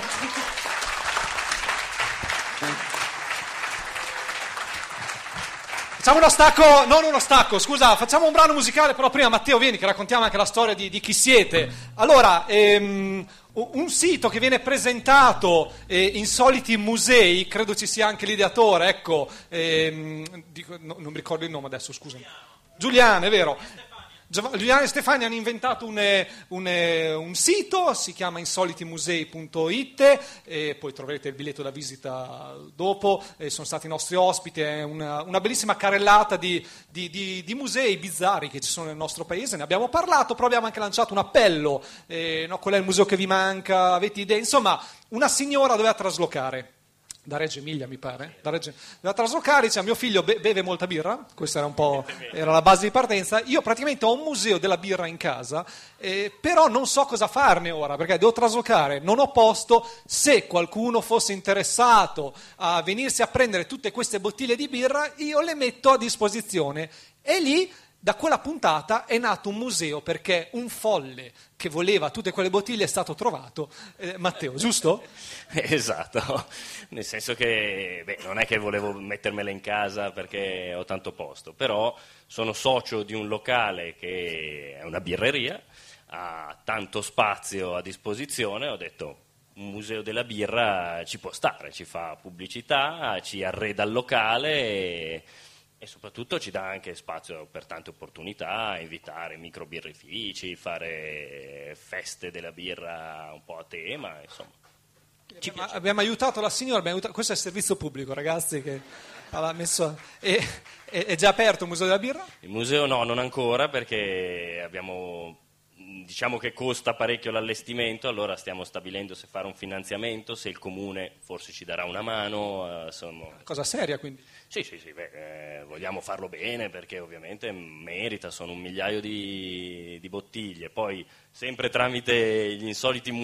Facciamo uno stacco, non uno stacco, scusa, facciamo un brano musicale, però prima Matteo vieni che raccontiamo anche la storia di chi siete. Allora, un sito che viene presentato, Insoliti Musei, credo ci sia anche l'ideatore, ecco, non mi ricordo il nome adesso, scusa. Giuliano, è vero. Giuliano e Stefani hanno inventato un sito, si chiama insolitimusei.it, e poi troverete il biglietto da visita dopo, sono stati i nostri ospiti, è una bellissima carrellata di musei bizzarri che ci sono nel nostro paese, ne abbiamo parlato, però abbiamo anche lanciato un appello, qual è il museo che vi manca, avete idee? Insomma, una signora doveva traslocare. Da Reggio Emilia mi pare, da traslocare, dice mio figlio beve molta birra, questa era la base di partenza, io praticamente ho un museo della birra in casa, però non so cosa farne ora, perché devo traslocare, non ho posto, se qualcuno fosse interessato a venirsi a prendere tutte queste bottiglie di birra, io le metto a disposizione, e lì da quella puntata è nato un museo, perché un folle che voleva tutte quelle bottiglie è stato trovato. Matteo, giusto? Esatto, nel senso che non è che volevo mettermele in casa perché ho tanto posto, però sono socio di un locale che è una birreria, ha tanto spazio a disposizione, ho detto un museo della birra ci può stare, ci fa pubblicità, ci arreda il locale e soprattutto ci dà anche spazio per tante opportunità, invitare microbirrifici, fare feste della birra un po' a tema, insomma. Abbiamo aiutato la signora, questo è il servizio pubblico, ragazzi, che aveva messo... È già aperto il museo della birra? Il museo no, non ancora, perché diciamo che costa parecchio l'allestimento, allora stiamo stabilendo se fare un finanziamento, se il comune forse ci darà una mano. Cosa seria, quindi? Sì, vogliamo farlo bene, perché ovviamente merita, sono 1 migliaio di bottiglie, poi sempre tramite gli Insoliti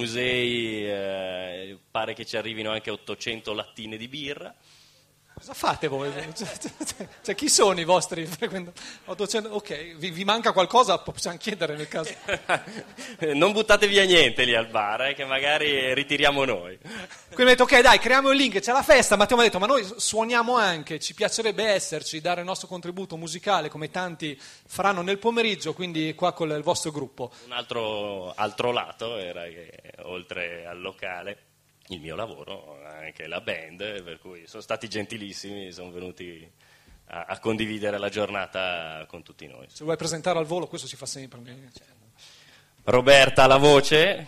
Musei pare che ci arrivino anche 800 lattine di birra. Cosa fate voi? Cioè, chi sono i vostri frequentatori? Ok, vi manca qualcosa? Possiamo chiedere nel caso. Non buttate via niente lì al bar, che magari ritiriamo noi. Quindi mi ha detto, ok, dai, creiamo il link, c'è la festa. Matteo mi ha detto, ma noi suoniamo anche, ci piacerebbe esserci, dare il nostro contributo musicale, come tanti faranno nel pomeriggio, quindi qua con il vostro gruppo. Un altro lato era che, oltre al locale, il mio lavoro, anche la band, per cui sono stati gentilissimi, sono venuti a condividere la giornata con tutti noi. Se vuoi presentare al volo, questo si fa sempre. Roberta alla voce,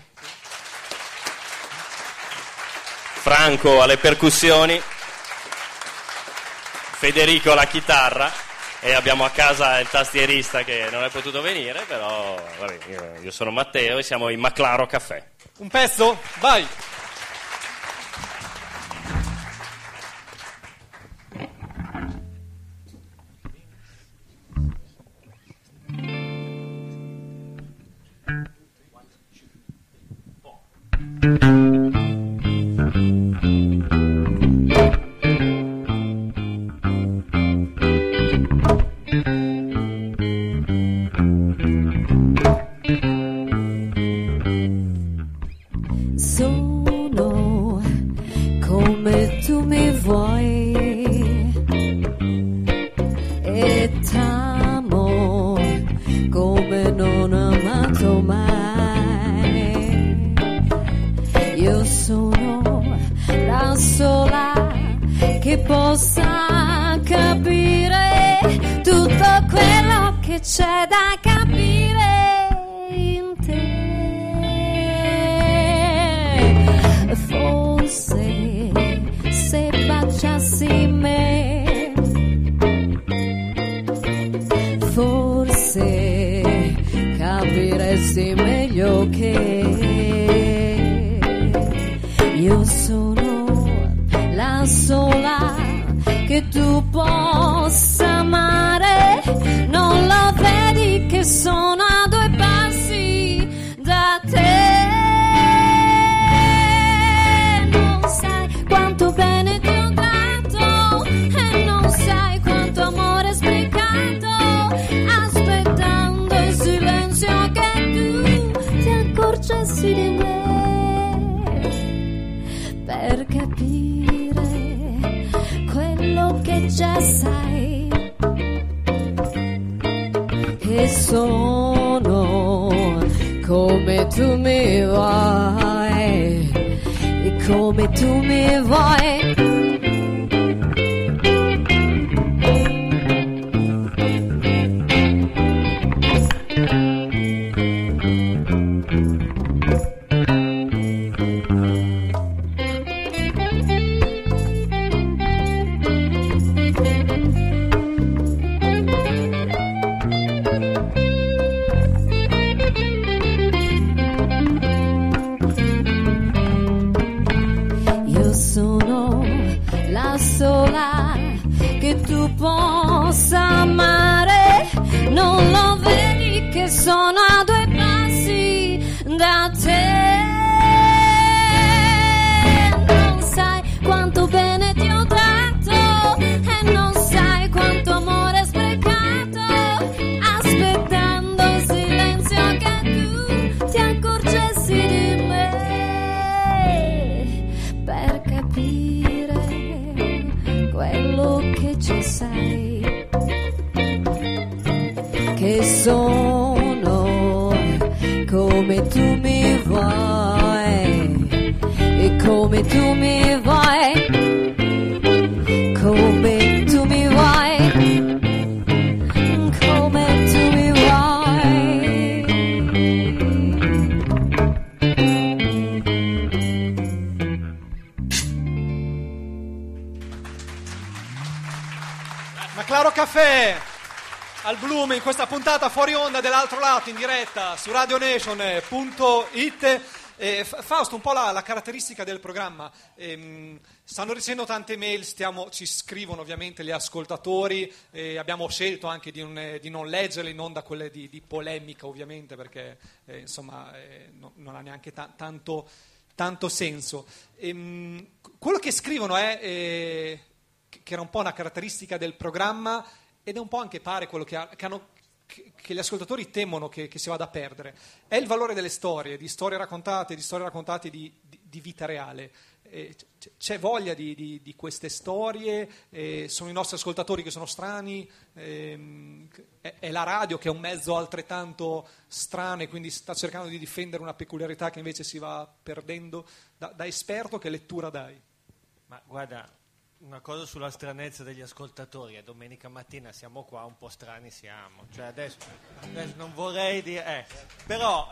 Franco alle percussioni, Federico alla chitarra, e abbiamo a casa il tastierista che non è potuto venire, però vabbè, io sono Matteo e siamo in Maclaro Caffè. Un pezzo? Vai! sono la sola che possa capire tutto quello che c'è da capire in te. Forse se baciassi me, forse capiresti meglio che io sono la sola che tu possa amare. Non lo vedi che sono a 2 passi da te? Non sai quanto bene ti ho dato e non sai quanto amore sprecato, aspettando in silenzio che tu ti accorgessi di me, per capire quello che già sai, che sono come tu mi vuoi e come tu mi vuoi. Possa amare, non lo vedi che sono a 2 passi da te? Non sai quanto bene ti ho dato e non sai quanto amore sprecato, aspettando in silenzio che tu ti accorgessi di me, per capire quello che ci sai, che sono come tu mi vuoi e come tu mi vuoi, come tu mi vuoi, come tu mi vuoi. Maclaro Caffè al Bloom in questa puntata fuori onda dell'altro lato in diretta su radionation.it. Fausto, un po' la caratteristica del programma, stanno ricevendo tante mail, ci scrivono ovviamente gli ascoltatori, abbiamo scelto anche di non leggerle, non da quelle di polemica ovviamente, perché non ha neanche tanto senso. Quello che scrivono è che era un po' una caratteristica del programma, ed è un po' anche pare quello che gli ascoltatori temono che si vada a perdere. È il valore delle storie, di storie raccontate di vita reale. C'è voglia di queste storie, sono i nostri ascoltatori che sono strani, è la radio che è un mezzo altrettanto strano e quindi sta cercando di difendere una peculiarità che invece si va perdendo. Da esperto, che lettura dai? Ma guarda, una cosa sulla stranezza degli ascoltatori, è domenica mattina, siamo qua, un po' strani siamo, cioè adesso non vorrei dire, però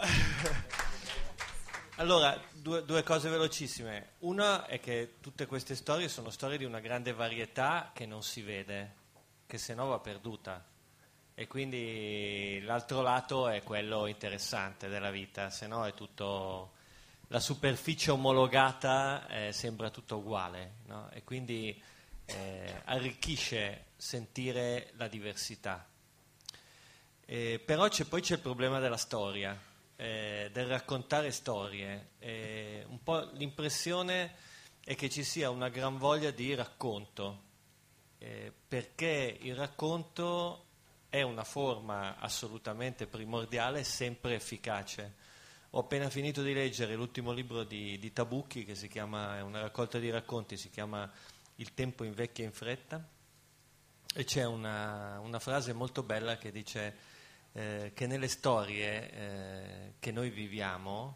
allora due cose velocissime. Una è che tutte queste storie sono storie di una grande varietà che non si vede, che se no va perduta, e quindi l'altro lato è quello interessante della vita, se no è tutto, la superficie omologata sembra tutto uguale, no? E quindi arricchisce sentire la diversità. Però poi c'è il problema della storia, del raccontare storie. Un po' l'impressione è che ci sia una gran voglia di racconto, perché il racconto è una forma assolutamente primordiale, sempre efficace. Ho appena finito di leggere l'ultimo libro di Tabucchi, che si chiama, è una raccolta di racconti, si chiama Il tempo invecchia in fretta, e c'è una frase molto bella che dice che nelle storie che noi viviamo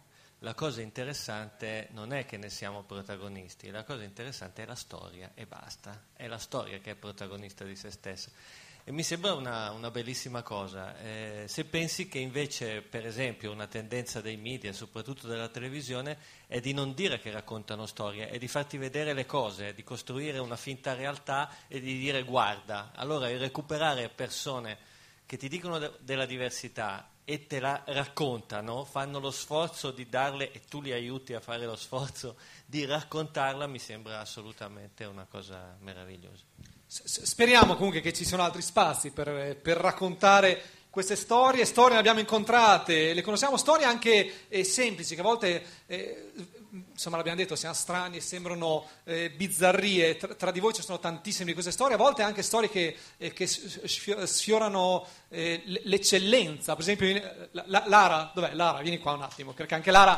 la cosa interessante non è che ne siamo protagonisti, la cosa interessante è la storia e basta, è la storia che è protagonista di se stessa. E mi sembra una bellissima cosa, se pensi che invece, per esempio, una tendenza dei media, soprattutto della televisione, è di non dire che raccontano storie, è di farti vedere le cose, di costruire una finta realtà e di dire guarda, allora il recuperare persone che ti dicono della diversità e te la raccontano, fanno lo sforzo di darle e tu li aiuti a fare lo sforzo di raccontarla, mi sembra assolutamente una cosa meravigliosa. Speriamo comunque che ci siano altri spazi per raccontare queste storie ne abbiamo incontrate, le conosciamo, storie anche semplici, che a volte, insomma l'abbiamo detto, siamo strani e sembrano bizzarrie, tra di voi ci sono tantissime di queste storie, a volte anche storie che sfiorano l'eccellenza, per esempio Lara, dov'è? Lara, vieni qua un attimo, perché anche Lara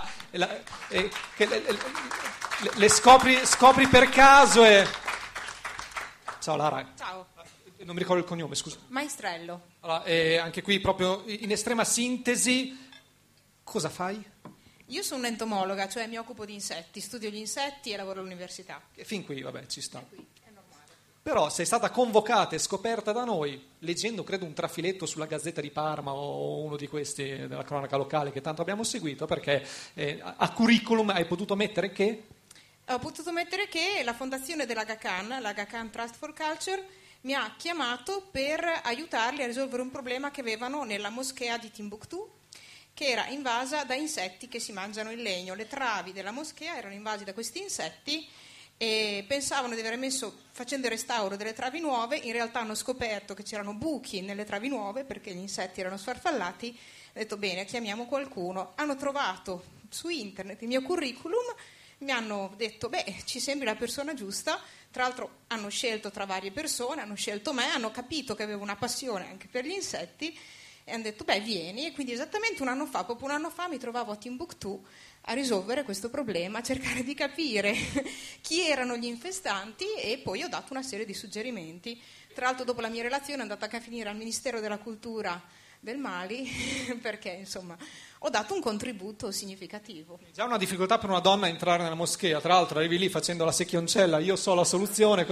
le scopri per caso e... Ciao Lara. Ciao. Non mi ricordo il cognome, scusa. Maestrello. Allora, anche qui proprio in estrema sintesi, cosa fai? Io sono un'entomologa, cioè mi occupo di insetti, studio gli insetti e lavoro all'università. E fin qui, vabbè, ci sta. Qui, è normale. Però sei stata convocata e scoperta da noi, leggendo, credo, un trafiletto sulla Gazzetta di Parma o uno di questi della cronaca locale che tanto abbiamo seguito, perché a curriculum hai potuto mettere che... Ho potuto mettere che la fondazione dell'Aga Khan, l'Aga Khan Trust for Culture, mi ha chiamato per aiutarli a risolvere un problema che avevano nella moschea di Timbuktu, che era invasa da insetti che si mangiano il legno. Le travi della moschea erano invase da questi insetti e pensavano di aver messo, facendo il restauro delle travi nuove, in realtà hanno scoperto che c'erano buchi nelle travi nuove perché gli insetti erano sfarfallati. Ho detto bene, chiamiamo qualcuno. Hanno trovato su internet il mio curriculum, mi hanno detto, ci sembri la persona giusta, tra l'altro hanno scelto tra varie persone, hanno scelto me, hanno capito che avevo una passione anche per gli insetti e hanno detto, vieni, e quindi esattamente proprio un anno fa mi trovavo a Timbuktu a risolvere questo problema, a cercare di capire chi erano gli infestanti e poi ho dato una serie di suggerimenti. Tra l'altro dopo la mia relazione è andata a finire al Ministero della Cultura del Mali perché insomma ho dato un contributo significativo. Già una difficoltà per una donna entrare nella moschea, tra l'altro arrivi lì facendo la secchioncella, io so la soluzione,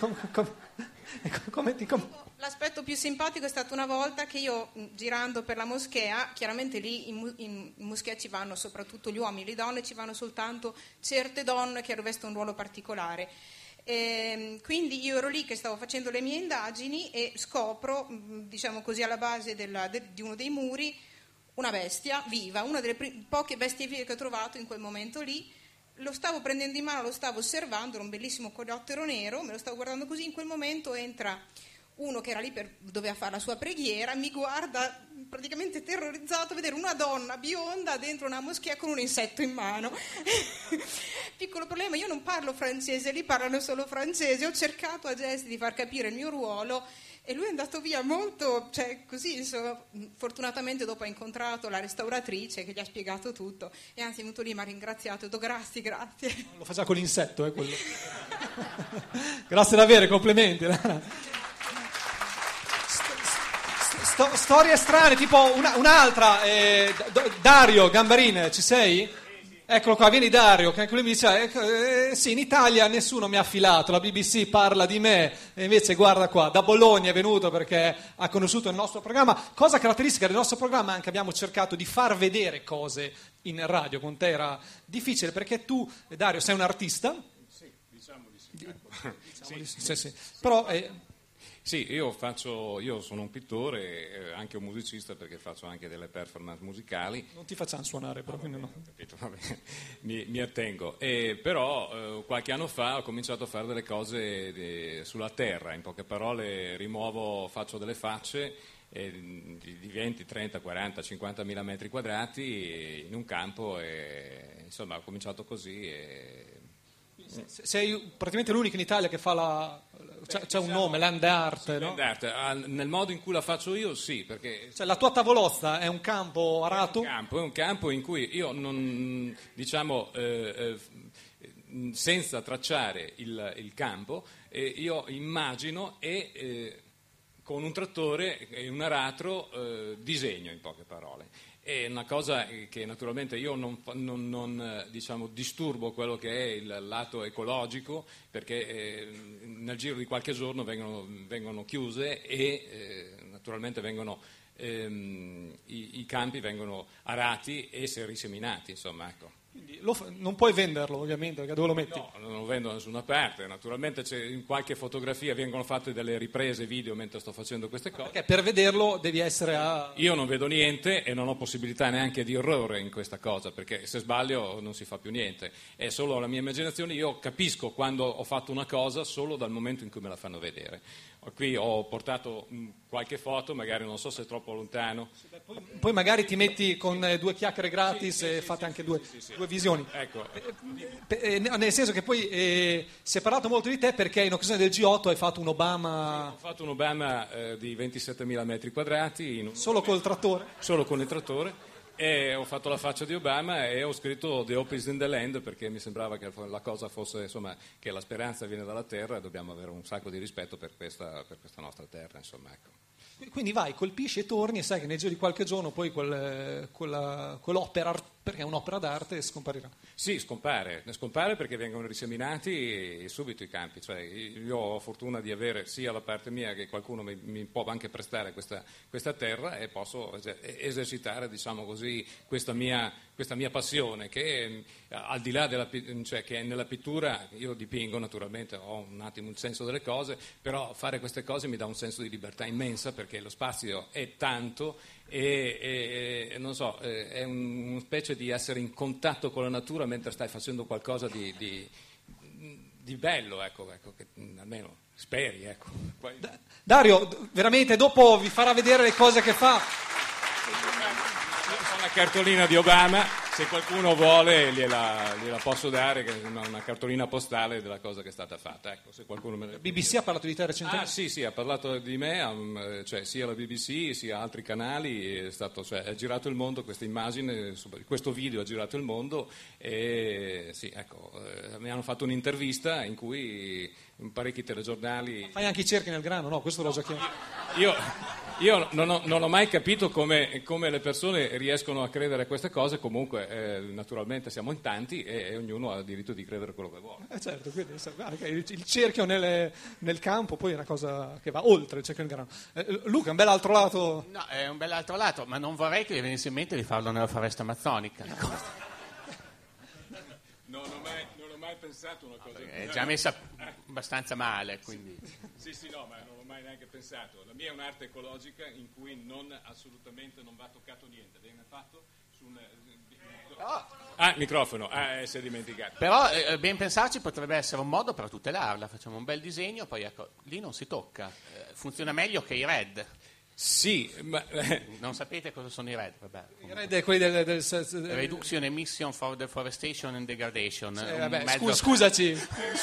L'aspetto più simpatico è stato una volta che io girando per la moschea, chiaramente lì in moschea ci vanno soprattutto gli uomini, le donne ci vanno soltanto certe donne che rivestono un ruolo particolare. Quindi io ero lì che stavo facendo le mie indagini e scopro, diciamo così, alla base di uno dei muri una bestia viva, una delle poche bestie vive che ho trovato in quel momento lì. Lo stavo prendendo in mano, lo stavo osservando, era un bellissimo coleottero nero, me lo stavo guardando così, in quel momento entra uno che era lì doveva fare la sua preghiera, mi guarda praticamente terrorizzato a vedere una donna bionda dentro una moschea con un insetto in mano. Piccolo problema, io non parlo francese, lì parlano solo francese, ho cercato a gesti di far capire il mio ruolo e lui è andato via molto, così, insomma, fortunatamente dopo ha incontrato la restauratrice che gli ha spiegato tutto e anzi è venuto lì, mi ha ringraziato, ho detto grazie. Lo faceva con l'insetto, quello. Grazie davvero, complimenti. Storie strane, tipo un'altra, Dario Gambarin, ci sei? Eccolo qua, vieni Dario, che anche lui mi dice, sì, in Italia nessuno mi ha affilato, la BBC parla di me, e invece guarda qua, da Bologna è venuto perché ha conosciuto il nostro programma. Cosa caratteristica del nostro programma è anche abbiamo cercato di far vedere cose in radio, con te era difficile perché tu, Dario, sei un artista? Sì, diciamo di sì. Sì. Però... Sì, io sono un pittore, anche un musicista perché faccio anche delle performance musicali. Non ti facciamo suonare però, quindi no. Capito, va bene. Mi attengo. Però qualche anno fa ho cominciato a fare delle cose sulla terra, in poche parole faccio delle facce di 20, 30, 40, 50 mila metri quadrati in un campo e insomma ho cominciato così Sei praticamente l'unico in Italia che fa c'è un nome, land art, sì, no? Land art. Nel modo in cui la faccio io, sì, perché... Cioè, la tua tavolozza è un campo arato? È un campo in cui io non, diciamo, senza tracciare il campo, io immagino con un trattore e un aratro disegno, in poche parole. È una cosa che naturalmente io non diciamo, disturbo quello che è il lato ecologico, perché nel giro di qualche giorno vengono chiuse e naturalmente i campi vengono arati e riseminati, insomma, ecco. Quindi non puoi venderlo, ovviamente, perché dove lo metti? No, non lo vendo da nessuna parte. Naturalmente in qualche fotografia vengono fatte delle riprese video mentre sto facendo queste cose. Perché per vederlo devi essere Io non vedo niente e non ho possibilità neanche di errore in questa cosa, perché se sbaglio non si fa più niente. È solo la mia immaginazione. Io capisco quando ho fatto una cosa solo dal momento in cui me la fanno vedere. Qui ho portato qualche foto, magari non so se è troppo lontano. Poi magari ti metti con 2 chiacchiere gratis e fate anche due visioni. Ecco. Nel senso che poi si è parlato molto di te perché in occasione del G8 hai fatto un Obama... Ho fatto un Obama di 27.000 metri quadrati. Solo col trattore? Solo con il trattore. E ho fatto la faccia di Obama e ho scritto The Hope is in the Land, perché mi sembrava che la cosa fosse, insomma, che la speranza viene dalla terra e dobbiamo avere un sacco di rispetto per questa nostra terra, insomma, ecco. Quindi vai, colpisci e torni e sai che nel giro di qualche giorno poi quell'opera, perché è un'opera d'arte, scomparirà. Sì, scompare perché vengono riseminati subito i campi. Cioè, io ho fortuna di avere sia la parte mia che qualcuno mi può anche prestare questa terra e posso esercitare, diciamo così, questa mia passione che al di là cioè che nella pittura io dipingo, naturalmente ho un attimo il senso delle cose, però fare queste cose mi dà un senso di libertà immensa, perché lo spazio è tanto e non so, è una specie di essere in contatto con la natura mentre stai facendo qualcosa di bello, ecco, che almeno speri, ecco. Dario, veramente dopo vi farà vedere le cose che fa. Una cartolina di Obama, se qualcuno vuole gliela posso dare, che è una cartolina postale della cosa che è stata fatta. Ecco, se qualcuno me BBC ha parlato di te recentemente? Sì, ha parlato di me, cioè sia la BBC sia altri canali, ha girato il mondo questa immagine, questo video ha girato il mondo e sì, ecco, mi hanno fatto un'intervista in cui parecchi telegiornali... Fai anche i cerchi nel grano, no? Questo l'ho già chiamato. Io non ho mai capito come le persone riescono a credere a queste cose, comunque naturalmente siamo in tanti e ognuno ha il diritto di credere quello che vuole. Certo, quindi il cerchio nel campo poi è una cosa che va oltre il cerchio nel grano. Luca, un bel altro lato? No, è un bel altro lato, ma non vorrei che mi venisse in mente di farlo nella foresta amazzonica. Non ho mai pensato una cosa. È già messa abbastanza male, quindi. Sì, no, ma non ho mai neanche pensato. La mia è un'arte ecologica in cui assolutamente non va toccato niente, viene fatto su un... il microfono, si è dimenticato. Però ben pensarci potrebbe essere un modo per tutelarla, facciamo un bel disegno, poi ecco, lì non si tocca, funziona meglio che i RED. Sì, ma... Non sapete cosa sono i RED? Vabbè. I RED è quelli del Reduction Emission for Deforestation and Degradation. Scusaci.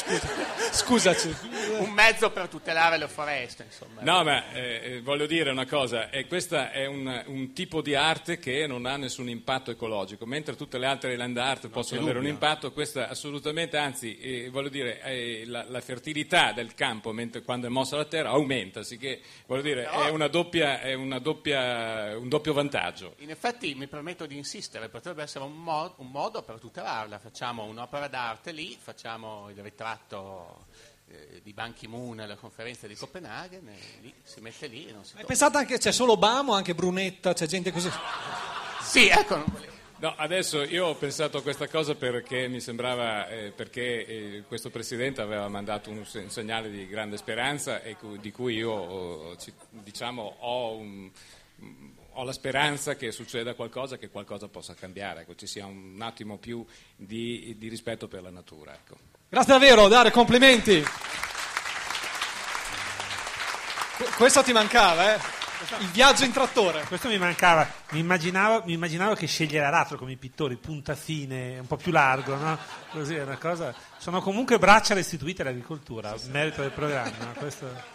Un mezzo per tutelare le foreste, insomma. No, ma voglio dire una cosa, questa è un tipo di arte che non ha nessun impatto ecologico, mentre tutte le altre land art possono avere un impatto, questa assolutamente, anzi, voglio dire, la fertilità del campo quando è mossa la terra aumenta, sicché, voglio dire, è un doppio vantaggio. In effetti mi permetto di insistere, potrebbe essere un modo per tutelarla. Facciamo un'opera d'arte lì, facciamo il ritratto di Ban Ki-moon alla conferenza di Copenaghen, lì, si mette lì e non si tocca. Hai pensato anche, c'è solo Obama o anche Brunetta, c'è gente così? Sì, ecco. No, adesso io ho pensato a questa cosa perché mi sembrava, perché questo Presidente aveva mandato un segnale di grande speranza e di cui io, diciamo, ho la speranza che succeda qualcosa, che qualcosa possa cambiare, ecco, ci sia un attimo più di rispetto per la natura. Ecco. Grazie davvero, Dario, complimenti. Questo ti mancava, il viaggio in trattore. Questo mi mancava. Mi immaginavo che scegliere aratro come i pittori, punta fine, un po' più largo, no? Così è una cosa. Sono comunque braccia restituite all'agricoltura, merito del programma. Questo...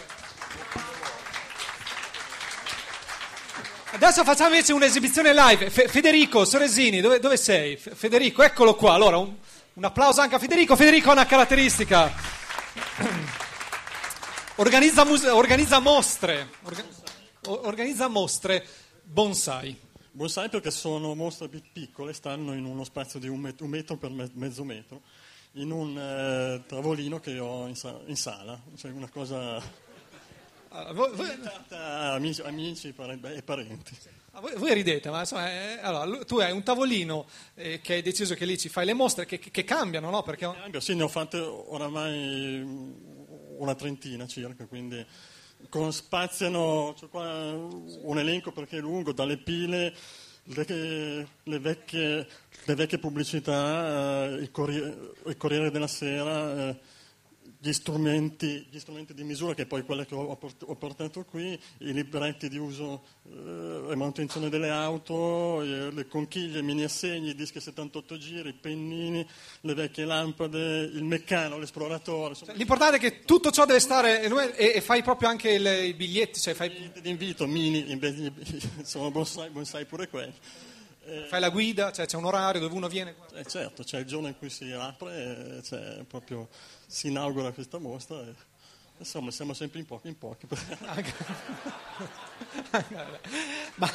Adesso facciamo invece un'esibizione live. Federico Soresini, dove sei? Federico, eccolo qua. Allora, un applauso anche a Federico. Federico ha una caratteristica. Organizza mostre bonsai. bonsai perché sono mostre piccole, stanno in uno spazio di un metro per mezzo metro, in un tavolino che ho in sala, cioè una cosa a amici e parenti. Voi ridete, ma insomma, allora, tu hai un tavolino che hai deciso che lì ci fai le mostre che cambiano, no? Perché... Sì, ne ho fatte oramai una trentina circa, quindi spaziano, c'è qua un elenco perché è lungo, dalle pile, le vecchie pubblicità, il Corriere della Sera, gli strumenti di misura, che poi quelle che ho portato qui, i libretti di uso e manutenzione delle auto, le conchiglie, i mini assegni, i dischi 78 giri, i pennini, le vecchie lampade, il meccano, l'esploratore. Insomma. L'importante è che tutto ciò deve stare e fai proprio anche i biglietti, cioè fai biglietti di invito, mini, sono bonsai pure quelli. Fai la guida, cioè c'è un orario dove uno viene? Certo, c'è il giorno in cui si apre, proprio si inaugura questa mostra e insomma siamo sempre in pochi. Ma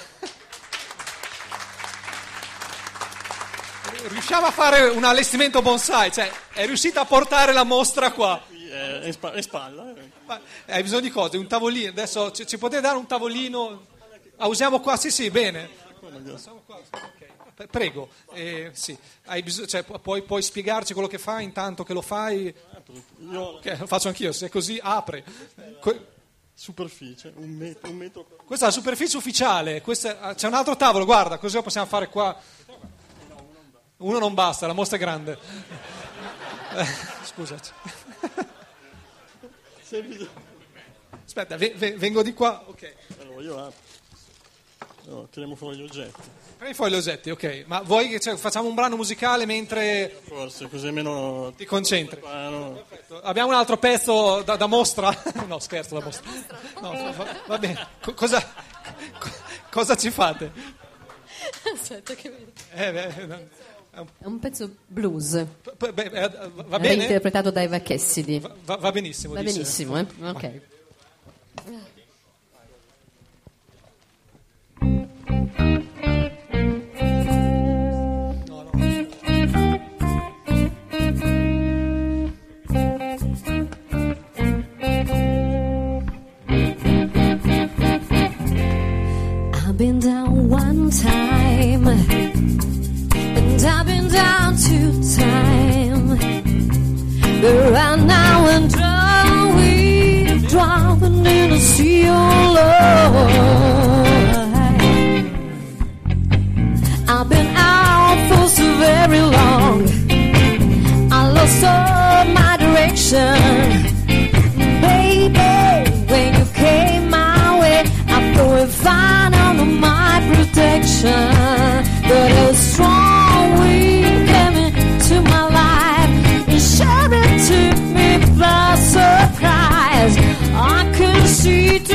riusciamo a fare un allestimento bonsai, cioè è riuscita a portare la mostra qua. È spalla. Ma hai bisogno di cose? Un tavolino, adesso ci potete dare un tavolino? Usiamo qua, sì, bene. Okay. Prego, sì. Hai cioè, puoi spiegarci quello che fai intanto che lo fai? Lo faccio anch'io, se è così apre. Superficie, un metro. Questa è la superficie ufficiale, c'è un altro tavolo, guarda, così lo possiamo fare qua. Uno non basta, la mostra è grande. Scusaci. Aspetta, vengo di qua, ok. Allora io apro. No, tiriamo fuori gli oggetti. Prendi fuori gli oggetti, ok. Ma vuoi che facciamo un brano musicale mentre... Forse, così almeno... Ti concentri. Perfetto. Abbiamo un altro pezzo da mostra? No, scherzo, da mostra. No, va bene. Cosa ci fate? Aspetta che vedo. È un pezzo blues. Va bene? Interpretato da Eva Cassidy. Va benissimo. Va benissimo, ok. I've been down one time, and I've been down two times. But right now and then we're driving in a sea of love. I've been out for so very long, I lost all my direction. Baby, when you came my way, I thought I'd find under my protection. But a strong wind came into my life and sure it took me by surprise. I couldn't see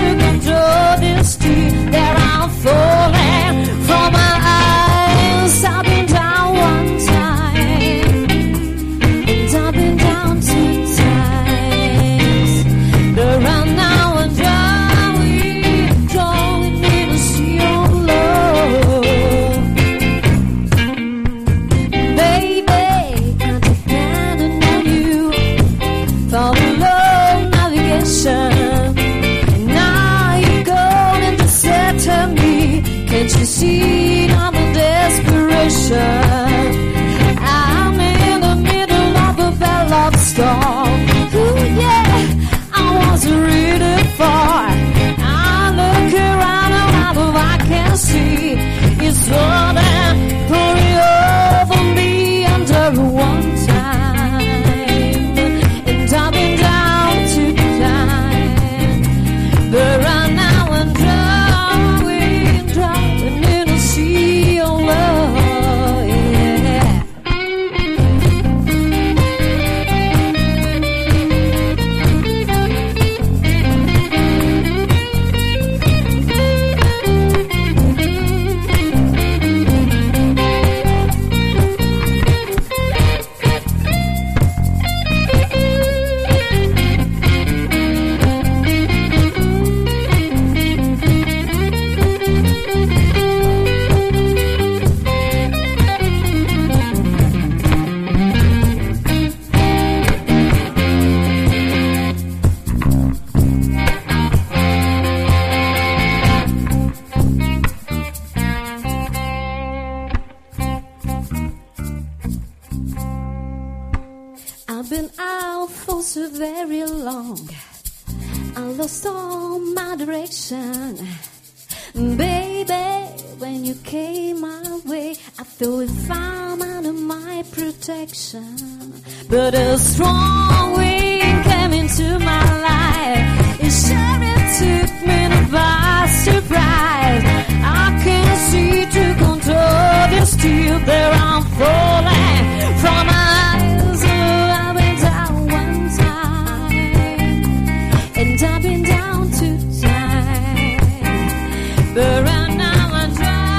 been out for so very long. I lost all my direction. Baby, when you came my way, I thought if I'm under my protection. But a strong wind came into my life. It surely took me by surprise. I can't see to control the steel there I'm falling from my eyes. I've been down one time, and I've been down 2 times. But right now I'm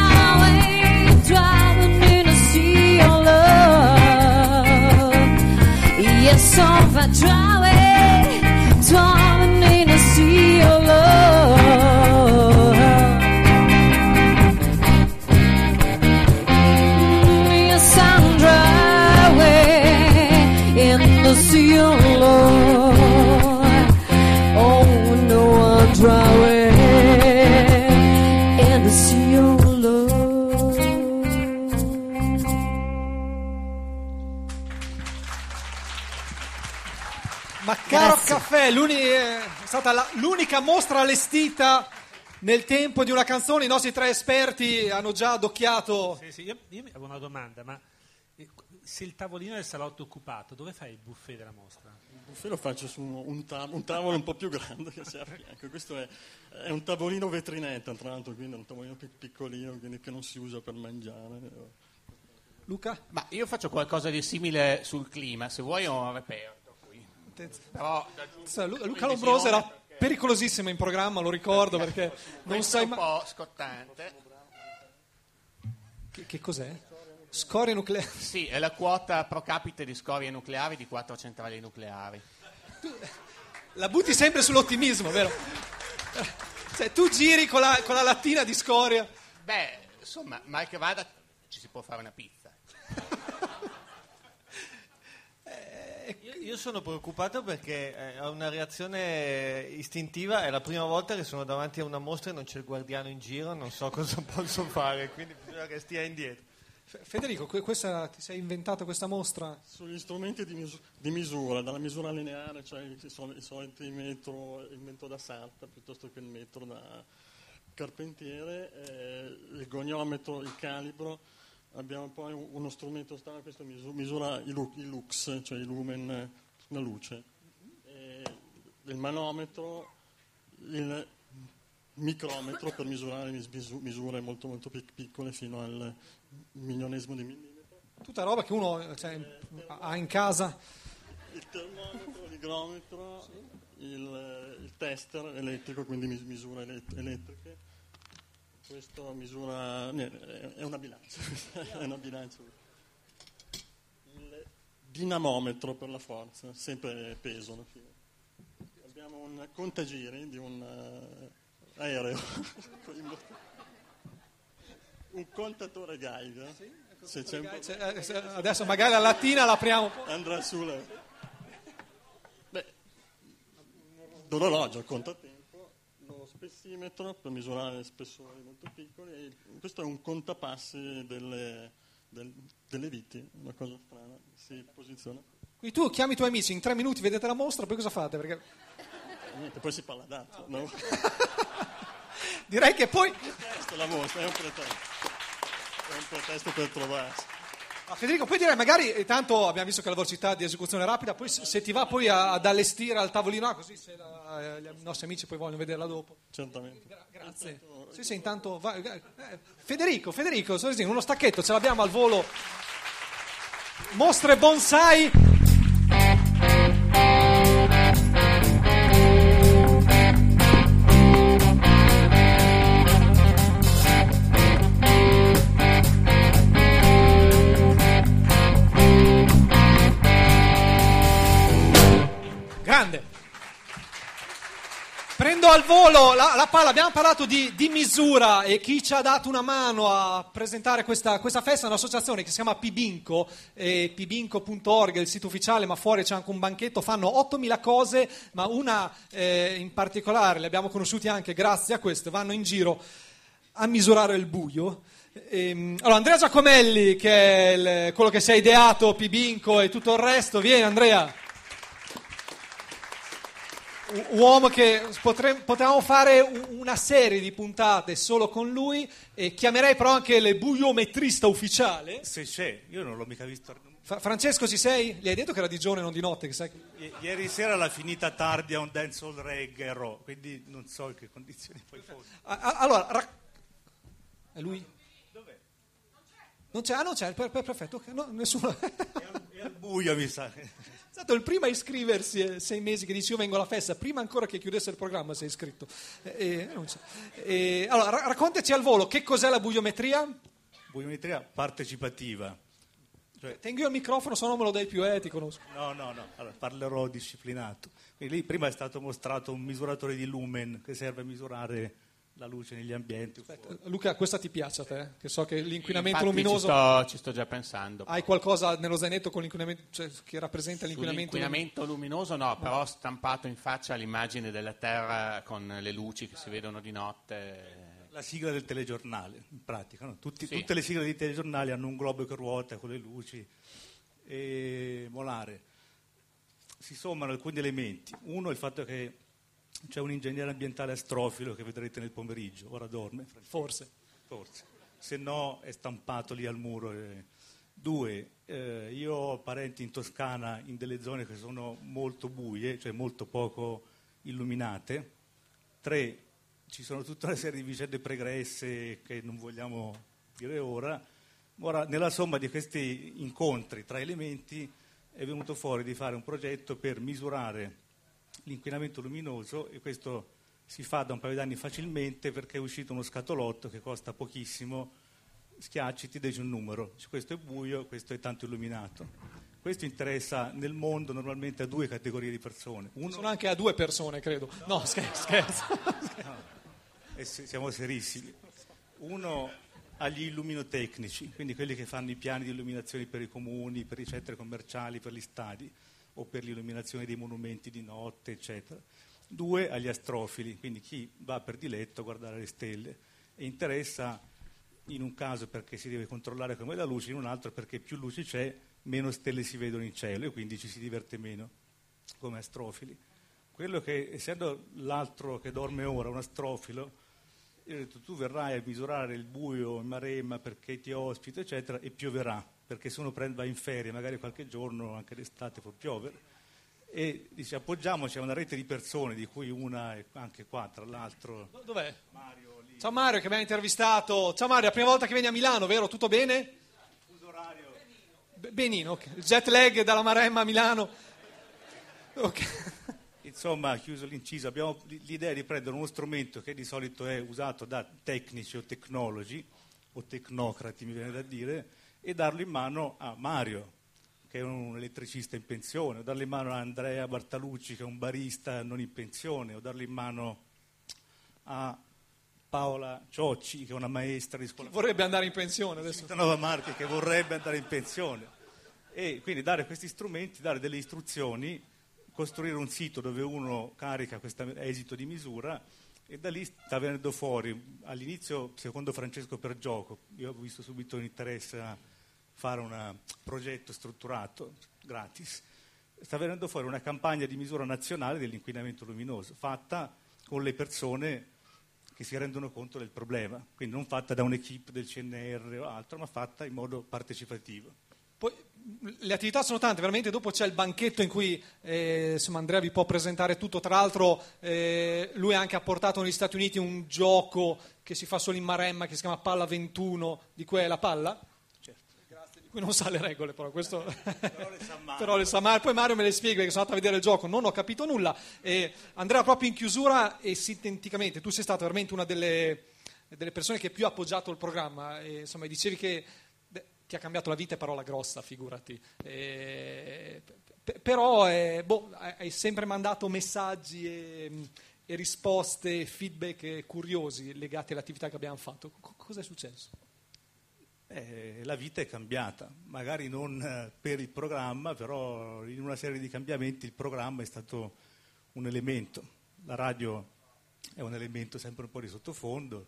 driving in a sea of love. Yes, I'm driving in a sea of love. Yes, I'm driving in the sea of love. Oh no, I'm driving in the sea of love. Maccaro Caffè, è stata l'unica mostra allestita nel tempo di una canzone. I nostri 3 esperti hanno già adocchiato. Sì, io avevo una domanda, ma se il tavolino del salotto è occupato, dove fai il buffet della mostra? Il buffet lo faccio su un tavolo un po' più grande che sia a fianco. Questo è un tavolino vetrinetta, tra l'altro, quindi è un tavolino piccolino, quindi che non si usa per mangiare. Luca? Ma io faccio qualcosa di simile sul clima, se vuoi ho un reperto qui. Però, Luca Lombroso era pericolosissimo in programma, lo ricordo, perché non sai mai. È un po' scottante. Che cos'è? Scorie nucleari? Sì, è la quota pro capite di scorie nucleari di 4 centrali nucleari. La butti sempre sull'ottimismo, vero? Cioè, tu giri con la lattina di scoria. Beh, insomma, mal che vada ci si può fare una pizza. Io sono preoccupato perché ho una reazione istintiva, è la prima volta che sono davanti a una mostra e non c'è il guardiano in giro, non so cosa posso fare, quindi bisogna che stia indietro. Federico, ti sei inventato questa mostra? Sugli strumenti di misura, dalla misura lineare, cioè i soliti metro, il metro da sarta piuttosto che il metro da carpentiere, il goniometro, il calibro. Abbiamo poi uno strumento standard, questo misura i lux, cioè i lumen, la luce, il manometro, il micrometro per misurare misure molto molto piccole fino al milionesimo di millimetro. Tutta roba che uno ha in casa. Il termometro, l'igrometro, il tester elettrico, quindi misure elettriche. Questo misura, è una bilancia, è una bilancia. Il dinamometro per la forza, sempre peso alla fine. Abbiamo un contagiri di un aereo, un contatore Geiger. Se c'è adesso magari la lattina l'apriamo. Andrà su. L'orologio conta tempo. Spessimetro per misurare spessori molto piccoli, e questo è un contapassi delle viti, una cosa strana, si posiziona. Quindi tu chiami i tuoi amici, in 3 minuti vedete la mostra, poi cosa fate? Perché... Niente, poi si parla d'altro, no? Direi che poi... La mostra è un pretesto per trovarsi. Federico, poi direi magari, tanto abbiamo visto che la velocità di esecuzione è rapida, poi se ti va poi ad allestire al tavolino, così se i nostri amici poi vogliono vederla dopo. Certamente. Grazie. Sì, intanto vai. Federico, uno stacchetto, ce l'abbiamo al volo. Mostre bonsai. Grande. Prendo al volo la palla. Abbiamo parlato di misura, e chi ci ha dato una mano a presentare questa festa è un'associazione che si chiama Pibinco, pibinco.org è il sito ufficiale, ma fuori c'è anche un banchetto. Fanno 8.000 cose, ma una in particolare, li abbiamo conosciuti anche grazie a questo, vanno in giro a misurare il buio. Allora, Andrea Giacomelli, che è quello che si è ideato Pibinco e tutto il resto, vieni Andrea. uomo che potevamo fare una serie di puntate solo con lui, e chiamerei però anche il buiometrista ufficiale. Se c'è, io non l'ho mica visto. Francesco, ci sei? Gli hai detto che era di giorno e non di notte? Che sai? Ieri sera l'ha finita tardi a un dancehall reggae e raw, quindi non so in che condizioni poi fosse. Allora, è lui? Dov'è? Non c'è? Ah, non c'è, perfetto, okay. No, nessuno. È al buio, mi sa. È stato il primo a iscriversi 6 mesi che dice io vengo alla festa, prima ancora che chiudesse il programma sei iscritto. Non c'è. Allora, raccontaci al volo, che cos'è la buiometria? Buiometria partecipativa. Cioè, tengo io il microfono, se no me lo dai più, ti conosco. No, allora, parlerò disciplinato. Quindi lì prima è stato mostrato un misuratore di lumen che serve a misurare la luce negli ambienti. Aspetta, Luca, questa ti piace a te? Che so che l'inquinamento Infatti luminoso... Ci sto già pensando. Hai qualcosa nello zainetto con l'inquinamento, cioè, che rappresenta l'inquinamento? L'inquinamento luminoso no, però stampato in faccia l'immagine della Terra con le luci che si vedono di notte... La sigla del telegiornale, in pratica. No? Tutte le sigle dei telegiornali hanno un globo che ruota con le luci. E molare. Si sommano alcuni elementi. Uno è il fatto che c'è un ingegnere ambientale astrofilo che vedrete nel pomeriggio, ora dorme. Forse. Se no è stampato lì al muro. 2, io ho parenti in Toscana in delle zone che sono molto buie, cioè molto poco illuminate. 3, ci sono tutta una serie di vicende pregresse che non vogliamo dire ora. Ora, nella somma di questi incontri tra elementi è venuto fuori di fare un progetto per misurare l'inquinamento luminoso, e questo si fa da un paio d'anni facilmente perché è uscito uno scatolotto che costa pochissimo, schiacci, ti dice un numero, questo è buio, questo è tanto illuminato. Questo interessa nel mondo normalmente a 2 categorie di persone. Sono anche a 2 persone, credo. No, scherzo. No. Siamo serissimi. Uno agli illuminotecnici, quindi quelli che fanno i piani di illuminazione per i comuni, per i centri commerciali, per gli stadi o per l'illuminazione dei monumenti di notte, eccetera. 2 agli astrofili, quindi chi va per diletto a guardare le stelle e interessa in un caso perché si deve controllare come la luce, in un altro perché più luce c'è, meno stelle si vedono in cielo e quindi ci si diverte meno come astrofili. Quello che, essendo l'altro che dorme ora un astrofilo, io ho detto tu verrai a misurare il buio in Maremma perché ti ospito eccetera, e pioverà perché se uno va in ferie magari qualche giorno anche d'estate può piovere, e dice appoggiamoci a una rete di persone di cui una è anche qua tra l'altro. Dov'è? Mario lì. Ciao Mario che abbiamo intervistato. Ciao Mario, la prima volta che vieni a Milano, vero? Tutto bene? Fuso orario. Benino, ok. Il jet lag dalla Maremma a Milano. Ok. Insomma, chiuso l'inciso, abbiamo l'idea di prendere uno strumento che di solito è usato da tecnici o tecnologi o tecnocrati, mi viene da dire, e darlo in mano a Mario, che è un elettricista in pensione, o darlo in mano a Andrea Bartalucci, che è un barista non in pensione, o darlo in mano a Paola Ciocci, che è una maestra di scuola. Vorrebbe andare in pensione adesso. Nova Marche, che vorrebbe andare in pensione. E quindi dare questi strumenti, dare delle istruzioni, costruire un sito dove uno carica questo esito di misura, e da lì sta venendo fuori, all'inizio secondo Francesco per gioco, io ho visto subito un interesse a fare un progetto strutturato, gratis, sta venendo fuori una campagna di misura nazionale dell'inquinamento luminoso, fatta con le persone che si rendono conto del problema, quindi non fatta da un'equipe del CNR o altro, ma fatta in modo partecipativo. Poi le attività sono tante, veramente. Dopo c'è il banchetto in cui insomma, Andrea vi può presentare tutto. Tra l'altro lui ha anche portato negli Stati Uniti un gioco che si fa solo in Maremma, che si chiama Palla 21, di cui è la palla. Certo. Grazie. Di cui non sa le regole, però questo però le sa Mario. Poi Mario me le spiega, perché sono andato a vedere il gioco, non ho capito nulla. Andrea, proprio in chiusura e sinteticamente, tu sei stato veramente una delle persone che più ha appoggiato il programma, e, insomma, dicevi che ti ha cambiato la vita, è parola grossa, figurati. Però hai sempre mandato messaggi e risposte, feedback curiosi legati all'attività che abbiamo fatto. Cosa è successo? La vita è cambiata, magari non per il programma, però in una serie di cambiamenti il programma è stato un elemento. La radio è un elemento sempre un po' di sottofondo.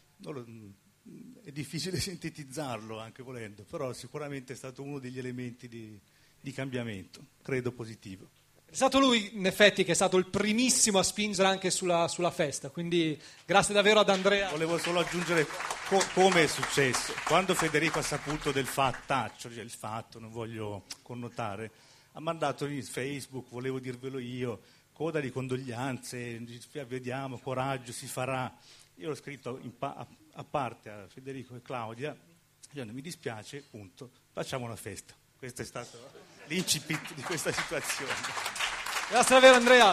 È difficile sintetizzarlo anche volendo, però sicuramente è stato uno degli elementi di cambiamento, credo positivo. È stato lui, in effetti, che è stato il primissimo a spingere anche sulla festa, quindi grazie davvero ad Andrea. Volevo solo aggiungere come è successo. Quando Federico ha saputo del fattaccio, cioè il fatto, non voglio connotare, ha mandato in Facebook, volevo dirvelo io, coda di condoglianze, vediamo, coraggio, si farà. Io l'ho scritto a parte a Federico e Claudia, dicendo mi dispiace, punto, facciamo una festa. Questo è stato l'incipit di questa situazione. Grazie davvero Andrea.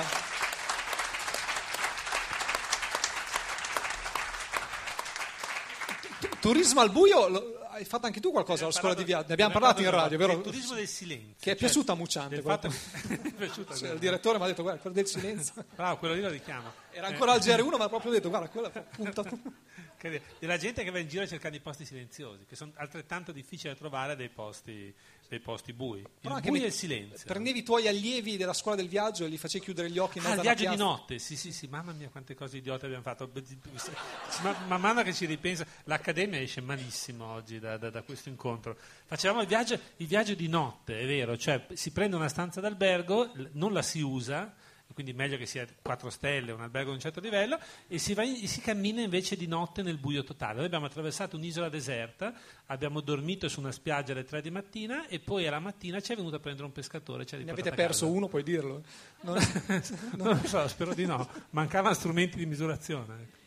Turismo al buio, hai fatto anche tu qualcosa alla scuola di viaggio? Ne abbiamo parlato in radio, vero? Il turismo del silenzio. Che è piaciuto a Mucciante. È piaciuto, il direttore mi ha detto, guarda, quello del silenzio. Bravo, quello lì lo richiamo. Era ancora al GR1, ma ha proprio detto, guarda, quella punta. Della gente che va in giro a cercare i posti silenziosi, che sono altrettanto difficili da trovare dei posti bui. Il buio e il silenzio. Prendevi i tuoi allievi della scuola del viaggio e li facevi chiudere gli occhi in mezzo il alla viaggio piazza. di notte, sì, mamma mia quante cose idiote abbiamo fatto. Man mano che ci ripensa, l'Accademia esce malissimo oggi da questo incontro. Facevamo il viaggio di notte, è vero, cioè si prende una stanza d'albergo, non la si usa, quindi meglio che sia 4 stelle, un albergo di un certo livello, e si cammina invece di notte nel buio totale. Noi abbiamo attraversato un'isola deserta, abbiamo dormito su una spiaggia alle 3 di mattina e poi alla mattina ci è venuto a prendere un pescatore. Ne avete perso uno, puoi dirlo? Non lo so, spero di no. Mancavano strumenti di misurazione.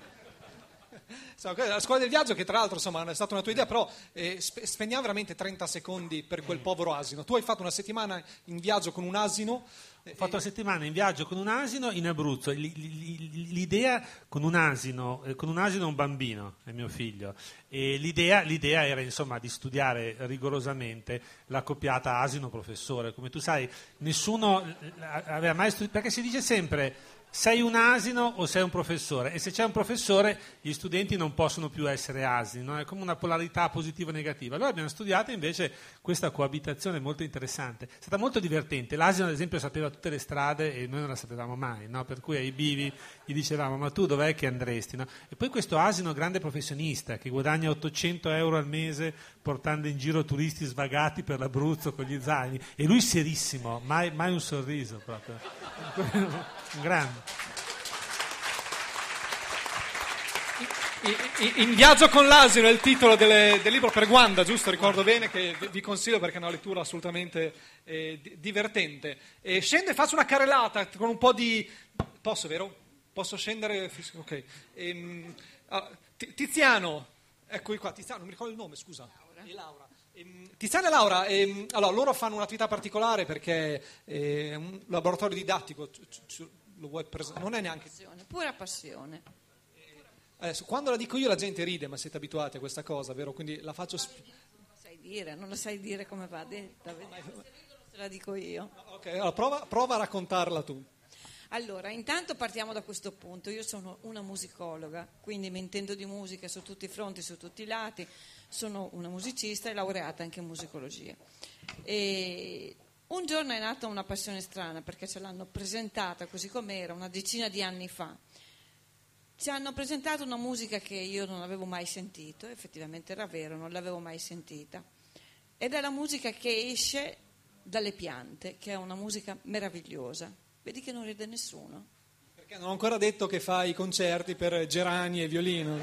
La scuola del viaggio, che tra l'altro insomma è stata una tua idea, però spendiamo veramente 30 secondi per quel povero asino. Tu hai fatto una settimana in viaggio con un asino. Ho fatto una settimana in viaggio con un asino in Abruzzo. L'idea con un asino e un bambino, è mio figlio. E l'idea era insomma di studiare rigorosamente l'accoppiata asino-professore. Come tu sai, nessuno aveva mai studiato, perché si dice sempre sei un asino o sei un professore, e se c'è un professore gli studenti non possono più essere asini, no? È come una polarità positiva e negativa. Allora abbiamo studiato invece questa coabitazione molto interessante, è stata molto divertente. L'asino ad esempio sapeva tutte le strade e noi non la sapevamo mai, no? Per cui ai bivi gli dicevamo ma tu dov'è che andresti? No? E poi questo asino grande professionista che guadagna 800 euro al mese portando in giro turisti svagati per l'Abruzzo con gli zaini, e lui serissimo, mai un sorriso proprio. Un grande. In viaggio con l'asino è il titolo del libro per Guanda, giusto? Ricordo bene, che vi consiglio perché è una lettura assolutamente divertente. Scendo e faccio una carrellata con un po' di... Posso, vero? Posso scendere? Ok. Tiziano, eccoci qua. Tiziano, non mi ricordo il nome, scusa. Laura. Tiziano e Laura, allora, loro fanno un'attività particolare perché è un laboratorio didattico. Lo vuoi non è neanche... Pura passione. Adesso, quando la dico io la gente ride, ma siete abituati a questa cosa, vero? Quindi la faccio... Non lo sai dire come va detta, se la dico io. Ok, allora prova a raccontarla tu. Allora, intanto partiamo da questo punto. Io sono una musicologa, quindi mi intendo di musica su tutti i fronti, su tutti i lati. Sono una musicista e laureata anche in musicologia. E un giorno è nata una passione strana, perché ce l'hanno presentata così com'era una decina di anni fa. Ci hanno presentato una musica che io non avevo mai sentito, effettivamente era vero, non l'avevo mai sentita. Ed è la musica che esce dalle piante, che è una musica meravigliosa. Vedi che non ride nessuno. Perché non ho ancora detto che fai i concerti per gerani e violino.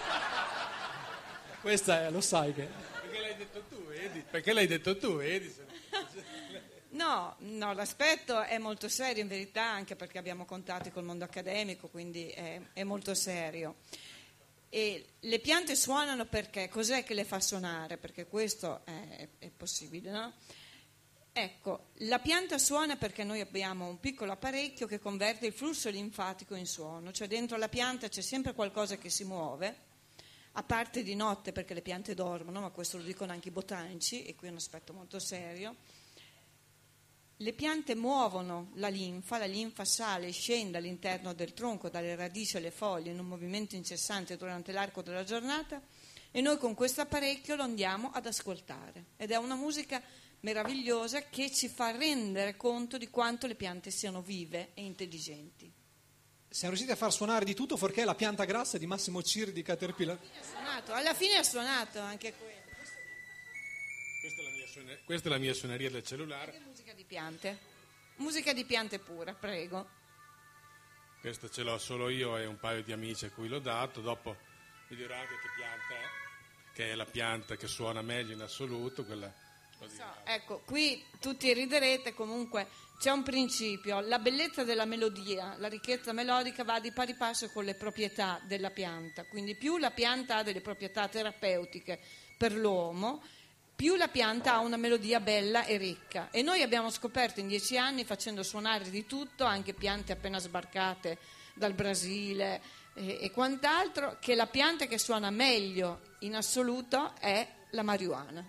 Questa è, lo sai che... Perché l'hai detto tu, vedi? Perché l'hai detto tu, vedi? No, l'aspetto è molto serio in verità, anche perché abbiamo contatti col mondo accademico, quindi è molto serio. E le piante suonano perché? Cos'è che le fa suonare? Perché questo è possibile, no? Ecco, la pianta suona perché noi abbiamo un piccolo apparecchio che converte il flusso linfatico in suono, cioè dentro la pianta c'è sempre qualcosa che si muove, a parte di notte perché le piante dormono, ma questo lo dicono anche i botanici, e qui è un aspetto molto serio. Le piante muovono la linfa sale e scende all'interno del tronco, dalle radici alle foglie, in un movimento incessante durante l'arco della giornata, e noi con questo apparecchio lo andiamo ad ascoltare. Ed è una musica meravigliosa che ci fa rendere conto di quanto le piante siano vive e intelligenti. Siamo riusciti a far suonare di tutto, fuorché la pianta grassa di Massimo Ciri di Caterpillar. Alla fine ha suonato anche quello. Questa è la mia suoneria del cellulare. Che musica di piante? Musica di piante pura, prego. Questo ce l'ho solo io e un paio di amici a cui l'ho dato, dopo vi dirò anche che pianta è, che è la pianta che suona meglio in assoluto, quella così. Ecco, qui tutti riderete, comunque c'è un principio, la bellezza della melodia, la ricchezza melodica va di pari passo con le proprietà della pianta, quindi più la pianta ha delle proprietà terapeutiche per l'uomo, più la pianta ha una melodia bella e ricca. E noi abbiamo scoperto in 10 anni, facendo suonare di tutto, anche piante appena sbarcate dal Brasile e quant'altro, che la pianta che suona meglio in assoluto è la marijuana.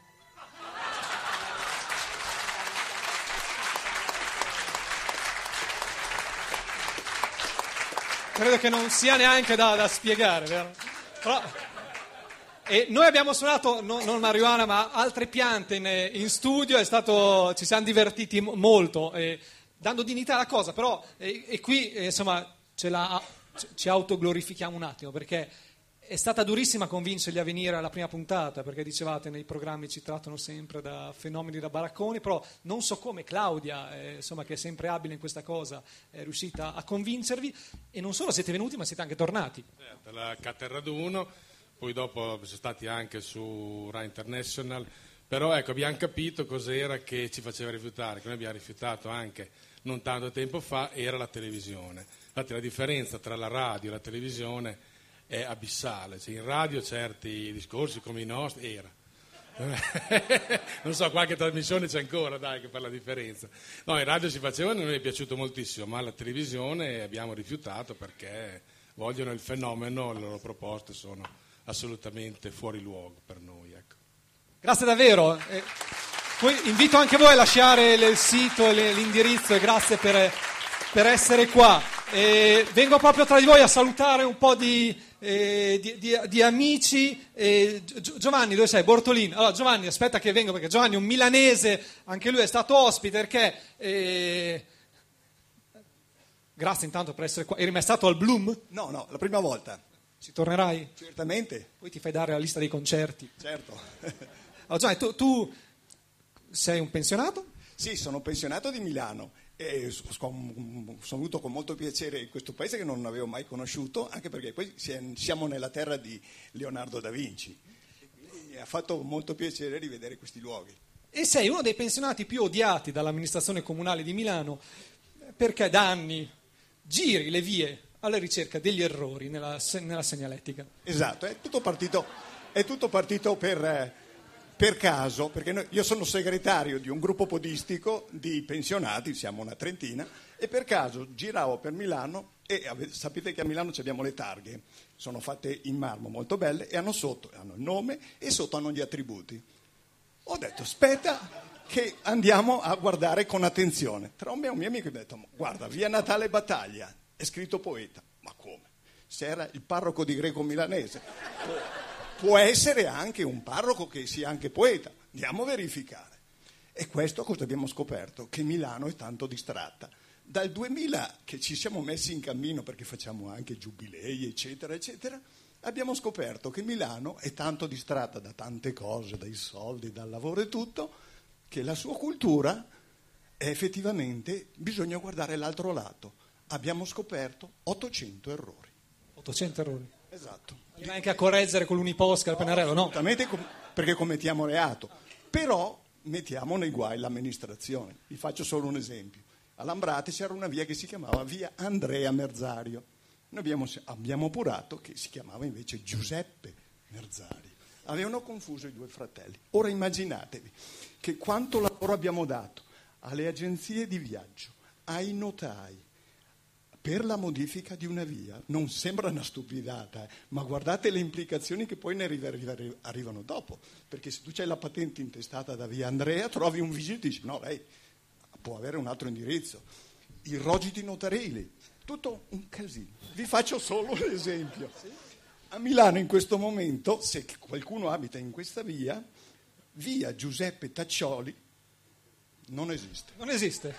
Credo che non sia neanche da spiegare, vero? Però, noi abbiamo suonato non marijuana ma altre piante in studio, ci siamo divertiti molto, dando dignità alla cosa, però qui insomma ci autoglorifichiamo un attimo, perché è stata durissima convincerli a venire alla prima puntata, perché dicevate nei programmi ci trattano sempre da fenomeni da baracconi, però non so come Claudia, insomma, che è sempre abile in questa cosa, è riuscita a convincervi, e non solo siete venuti ma siete anche tornati. Certo, la Caterraduno, poi dopo siamo stati anche su Rai International, però ecco, abbiamo capito cos'era che ci faceva rifiutare, che noi abbiamo rifiutato anche non tanto tempo fa, era la televisione. Infatti la differenza tra la radio e la televisione è abissale, cioè, in radio certi discorsi come i nostri non so, qualche trasmissione c'è ancora, dai, che fa la differenza. No, in radio si facevano e non mi è piaciuto moltissimo, ma la televisione abbiamo rifiutato perché vogliono il fenomeno, le loro proposte sono assolutamente fuori luogo per noi, ecco. Grazie davvero. Poi invito anche voi a lasciare il sito e l'indirizzo, e grazie per essere qua. Vengo proprio tra di voi a salutare un po' di amici. Giovanni, dove sei? Bortolino. Allora, Giovanni, aspetta che vengo, perché Giovanni è un milanese, anche lui è stato ospite, perché grazie intanto per essere qua. Eri mai stato al Bloom? No, la prima volta. Ci tornerai? Certamente. Poi ti fai dare la lista dei concerti. Certo. Allora, Giovanni, tu sei un pensionato? Sì, sono pensionato di Milano. E sono venuto con molto piacere in questo paese che non avevo mai conosciuto, anche perché poi siamo nella terra di Leonardo da Vinci. Mi ha fatto molto piacere rivedere questi luoghi. E sei uno dei pensionati più odiati dall'amministrazione comunale di Milano, perché da anni giri le vie alla ricerca degli errori nella segnaletica. Esatto, è tutto partito per caso, perché io sono segretario di un gruppo podistico di pensionati, siamo una trentina, e per caso giravo per Milano e sapete che a Milano abbiamo le targhe, sono fatte in marmo molto belle e hanno il nome e sotto hanno gli attributi. Ho detto aspetta che andiamo a guardare con attenzione. Tra un mio amico mi ha detto guarda, via Natale Battaglia, è scritto poeta. Ma come? Se era il parroco di Greco Milanese. Può essere anche un parroco che sia anche poeta, andiamo a verificare. E questo cosa abbiamo scoperto? Che Milano è tanto distratta. Dal 2000 che ci siamo messi in cammino, perché facciamo anche giubilei, eccetera, eccetera, abbiamo scoperto che Milano è tanto distratta da tante cose, dai soldi, dal lavoro e tutto, che la sua cultura è effettivamente, bisogna guardare l'altro lato. Abbiamo scoperto 800 errori. 800 errori? Esatto. Neanche a correggere con l'Uniposca, il Pennarello, no? Assolutamente, perché commettiamo reato. Però mettiamo nei guai l'amministrazione. Vi faccio solo un esempio. A Lambrate c'era una via che si chiamava via Andrea Merzario. Noi abbiamo appurato che si chiamava invece Giuseppe Merzario. Avevano confuso i due fratelli. Ora immaginatevi che quanto lavoro abbiamo dato alle agenzie di viaggio, ai notai, per la modifica di una via. Non sembra una stupidata, ma guardate le implicazioni che poi ne arrivano dopo, perché se tu c'hai la patente intestata da via Andrea, trovi un vigile e dici no, lei può avere un altro indirizzo. I rogiti notarili, tutto un casino. Vi faccio solo un esempio. A Milano in questo momento, se qualcuno abita in questa via Giuseppe Taccioli non esiste. Non esiste?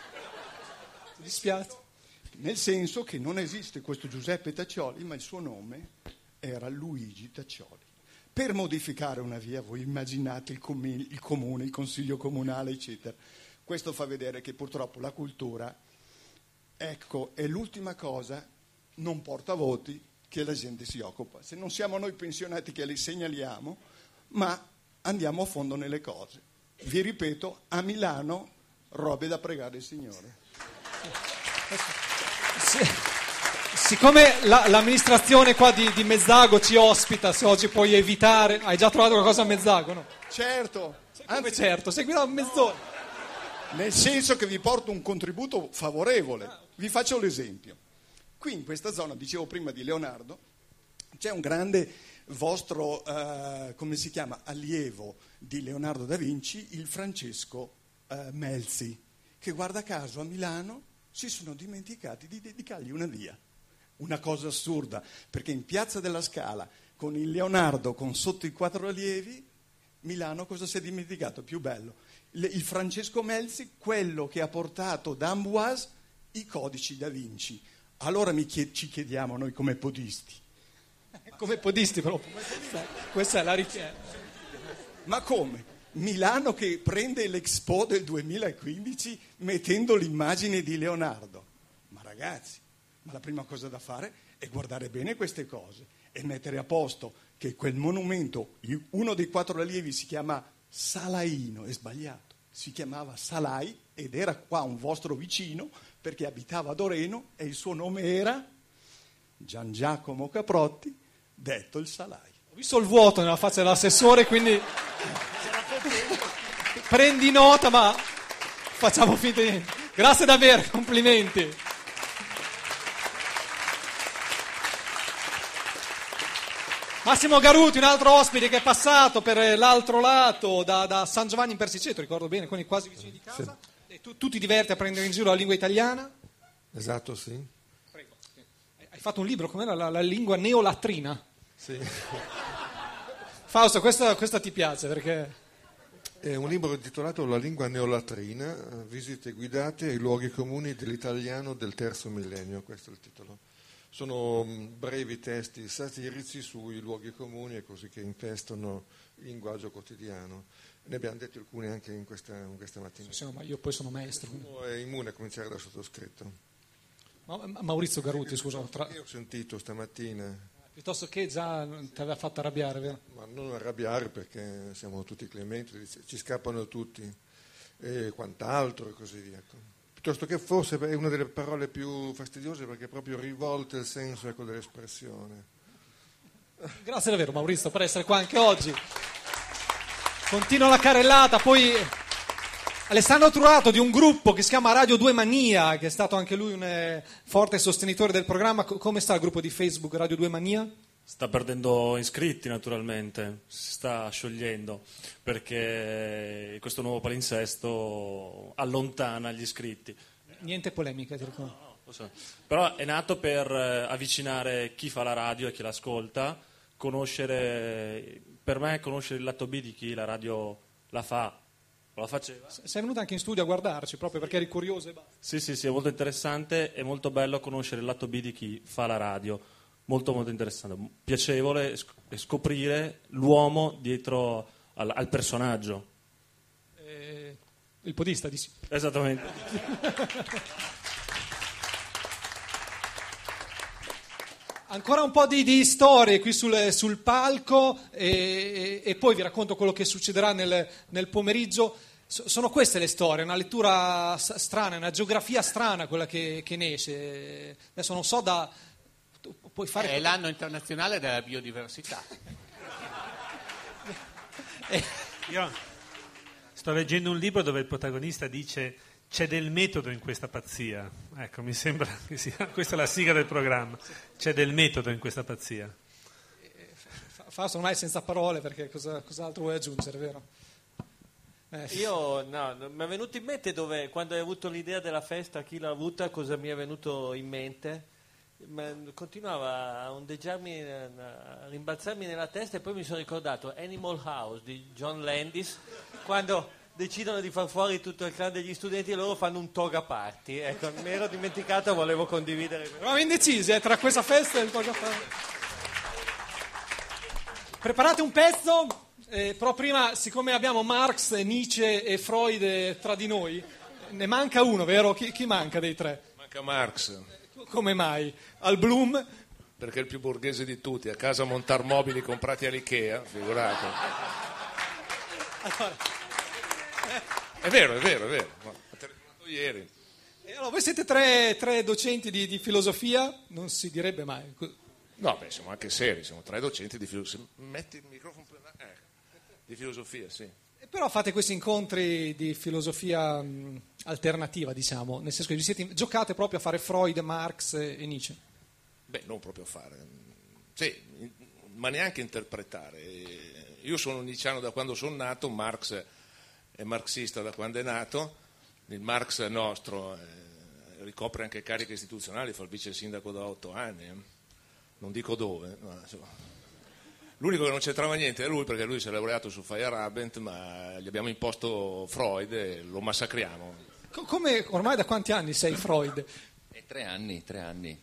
Mi dispiace. Nel senso che non esiste questo Giuseppe Taccioli, ma il suo nome era Luigi Taccioli. Per modificare una via, voi immaginate il comune, il consiglio comunale, eccetera. Questo fa vedere che purtroppo la cultura, ecco, è l'ultima cosa, non porta voti, che la gente si occupa. Se non siamo noi pensionati che li segnaliamo, ma andiamo a fondo nelle cose. Vi ripeto, a Milano, robe da pregare il Signore. Siccome l'amministrazione qua di Mezzago ci ospita, se oggi puoi evitare... Hai già trovato qualcosa a Mezzago, no? Certo. Anzi, certo, seguirò mezz'ora. Nel senso che vi porto un contributo favorevole. Vi faccio l'esempio. Qui in questa zona, dicevo prima di Leonardo, c'è un grande vostro, come si chiama, allievo di Leonardo da Vinci, il Francesco Melzi, che guarda caso a Milano si sono dimenticati di dedicargli una via. Una cosa assurda, perché in Piazza della Scala, con il Leonardo, con sotto i 4 allievi, Milano cosa si è dimenticato? Più bello. Il Francesco Melzi, quello che ha portato da Amboise i codici da Vinci. Allora ci chiediamo noi come podisti. Come podisti proprio. Questa è la richiesta. Ma come? Milano che prende l'Expo del 2015 mettendo l'immagine di Leonardo. Ma ragazzi, ma la prima cosa da fare è guardare bene queste cose e mettere a posto che quel monumento, uno dei 4 allievi si chiama Salaino, è sbagliato, si chiamava Salai ed era qua un vostro vicino perché abitava ad Oreno e il suo nome era Gian Giacomo Caprotti, detto il Salai. Ho visto il vuoto nella faccia dell'assessore, quindi prendi nota, ma facciamo finta di niente. Grazie davvero, complimenti. Massimo Garuti, un altro ospite che è passato per l'altro lato, da San Giovanni in Persiceto, ricordo bene, quindi quasi vicini di casa. Sì. E tu ti diverti a prendere in giro la lingua italiana? Esatto, sì. Prego. Hai fatto un libro, com'era la lingua neolatrina? Sì. Fausto, questa ti piace perché... È un libro intitolato La lingua neolatrina, visite guidate ai luoghi comuni dell'italiano del terzo millennio, questo è il titolo. Sono brevi testi satirici sui luoghi comuni e così che infestano il linguaggio quotidiano. Ne abbiamo detto alcuni anche in questa mattina. Sì, ma io poi sono maestro. Uno è immune a cominciare da sottoscritto. Maurizio Garuti, scusa. Io ho sentito stamattina. Piuttosto che già ti aveva fatto arrabbiare, vero? Ma non arrabbiare perché siamo tutti clementi, ci scappano tutti e quant'altro e così via. Piuttosto che forse è una delle parole più fastidiose perché proprio rivolta il senso dell'espressione. Grazie davvero Maurizio per essere qua anche oggi. Continua la carrellata, poi Alessandro Turato di un gruppo che si chiama Radio 2 Mania, che è stato anche lui un forte sostenitore del programma. Come sta il gruppo di Facebook Radio 2 Mania? Sta perdendo iscritti naturalmente, si sta sciogliendo perché questo nuovo palinsesto allontana gli iscritti. Niente polemica, ti ricordo. No, lo so. Però è nato per avvicinare chi fa la radio e chi l'ascolta, per me conoscere il lato B di chi la radio la fa. La faceva. Sei venuto anche in studio a guardarci proprio perché eri curioso e basta. Sì, è molto interessante e molto bello conoscere il lato B di chi fa la radio. Molto molto interessante, piacevole scoprire l'uomo dietro al personaggio. Il podista, di sì. Esattamente. Ancora un po' di storie qui sul palco e poi vi racconto quello che succederà nel pomeriggio. Sono queste le storie, una lettura strana, una geografia strana quella che ne esce. Adesso non so puoi fare... È l'anno internazionale della biodiversità. Io sto leggendo un libro dove il protagonista dice c'è del metodo in questa pazzia. Ecco, mi sembra che sia questa è la sigla del programma. C'è del metodo in questa pazzia. Fausto ormai senza parole perché cos'altro vuoi aggiungere, vero? Io mi è venuto in mente quando hai avuto l'idea della festa, chi l'ha avuta, cosa mi è venuto in mente. Continuava a ondeggiarmi, a rimbalzarmi nella testa e poi mi sono ricordato Animal House di John Landis, quando decidono di far fuori tutto il clan degli studenti e loro fanno un toga party. Ecco, mi ero dimenticato, volevo condividere. Eravamo indecisi tra questa festa e il toga party. Preparate un pezzo Però prima, siccome abbiamo Marx, Nietzsche e Freud tra di noi, ne manca uno, vero? Chi manca dei tre? Manca Marx. Come mai? Al Bloom? Perché è il più borghese di tutti, a casa montar mobili comprati all'Ikea, figurate. Allora, È vero, ma te l'ho detto ieri. allora, voi siete tre docenti di filosofia, non si direbbe mai. No, siamo anche seri, siamo 3 docenti di filosofia. Metti il microfono di filosofia, sì. Però fate questi incontri di filosofia alternativa, diciamo, nel senso che giocate proprio a fare Freud, Marx e Nietzsche. Non proprio fare, sì, ma neanche interpretare. Io sono nietzscheano da quando sono nato, Marx è marxista da quando è nato, il Marx nostro ricopre anche cariche istituzionali, fa il vice sindaco da 8 anni, non dico dove, ma insomma. L'unico che non c'entrava niente è lui, perché lui si è laureato su Feyerabend, ma gli abbiamo imposto Freud e lo massacriamo. Come ormai da quanti anni sei Freud? 3 anni.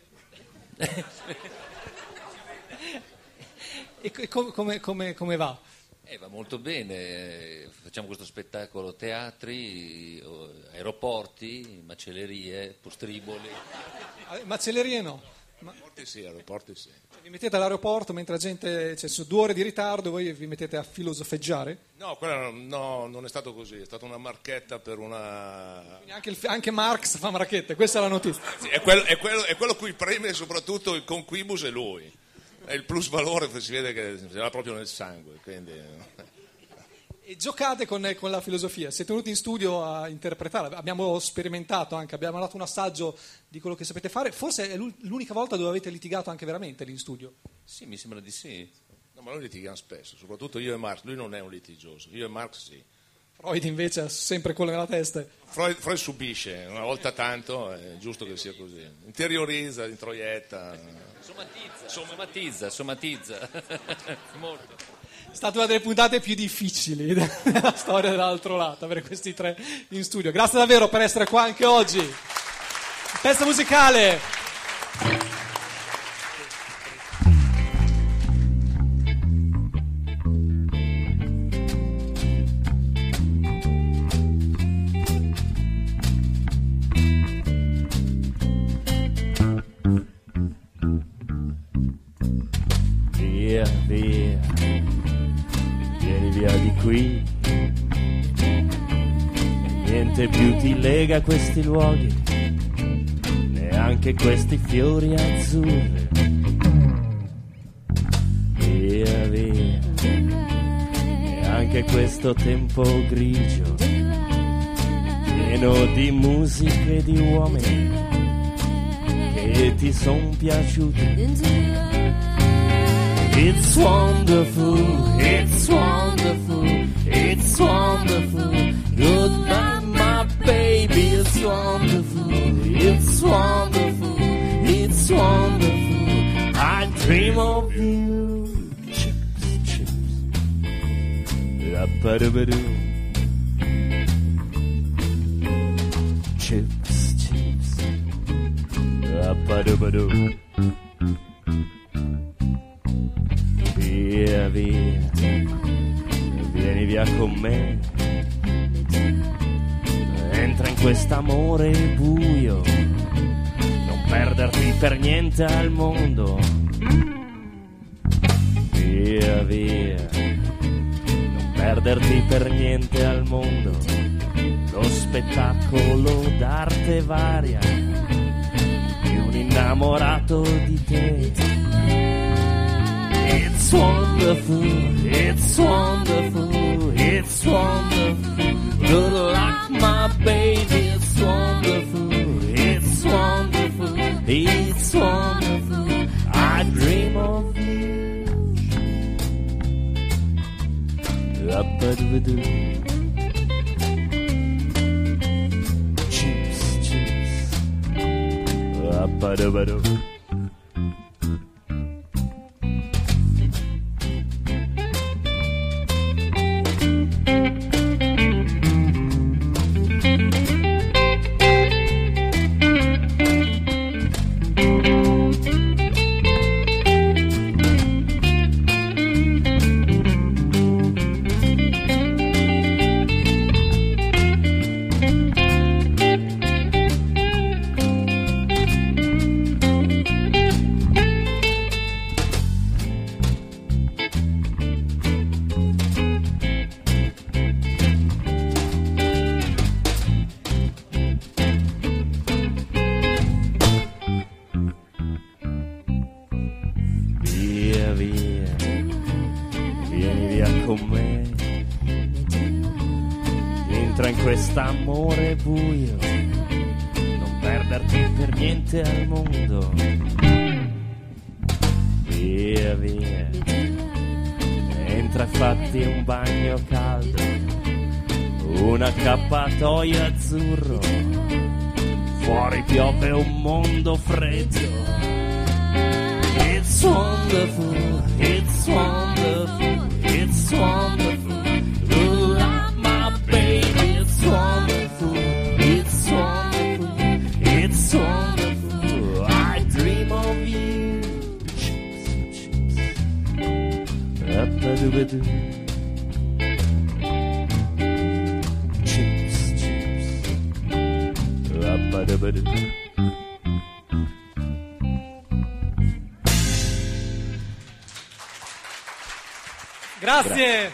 E come va? Va molto bene, facciamo questo spettacolo teatri, aeroporti, macellerie, postriboli. Macellerie no. Aeroporti sì. Vi mettete all'aeroporto mentre la gente, su 2 ore di ritardo, voi vi mettete a filosofeggiare? No, non è stato così, è stata una marchetta per una... Anche Marx fa marchette, questa è la notizia. Sì, è quello cui preme soprattutto il conquibus è lui. È il plus valore, si vede che ce l'ha proprio nel sangue. Quindi... E giocate con la filosofia, siete venuti in studio a interpretarla, abbiamo sperimentato anche, abbiamo dato un assaggio di quello che sapete fare, forse è l'unica volta dove avete litigato anche veramente lì in studio. Sì, mi sembra di sì. No, ma noi litighiamo spesso, soprattutto io e Marx, lui non è un litigioso, io e Marx sì. Freud invece ha sempre quello nella testa. Freud subisce, una volta tanto è giusto che sia così, interiorizza, introietta. Somatizza. Molto. È stata una delle puntate più difficili della storia dell'altro lato, avere questi 3 in studio. Grazie davvero per essere qua anche oggi. Pezzo musicale. Via, vieni via di qui, niente più ti lega a questi luoghi, neanche questi fiori azzurri. Via, e anche questo tempo grigio, pieno di musiche e di uomini che ti son piaciuti. It's wonderful, it's wonderful, it's wonderful. Goodbye, my baby, it's wonderful, it's wonderful, it's wonderful. I dream of you. Chips. Ba-da-ba-doo. Chips. Ba-da-ba-doo. Via, vieni via con me, entra in quest'amore buio, non perderti per niente al mondo. Via, non perderti per niente al mondo, lo spettacolo d'arte varia di un innamorato di te. It's wonderful, it's wonderful, it's wonderful. Good luck, my baby, it's wonderful, it's wonderful, it's wonderful. I dream of you. Up-a-doo-doo. Chips. Up-a-doo-doo. quest'amore buio, non perderti per niente al mondo. Via via, entra e fatti un bagno caldo, un accappatoio azzurro, fuori piove un mondo freddo. It's wonderful, it's wonderful, it's wonderful. You love my baby, it's wonderful, it's wonderful, it's wonderful. I dream of you. Up-a-doo-ba-doo. Chips, chips. Up-a-doo-ba-doo. Grazie.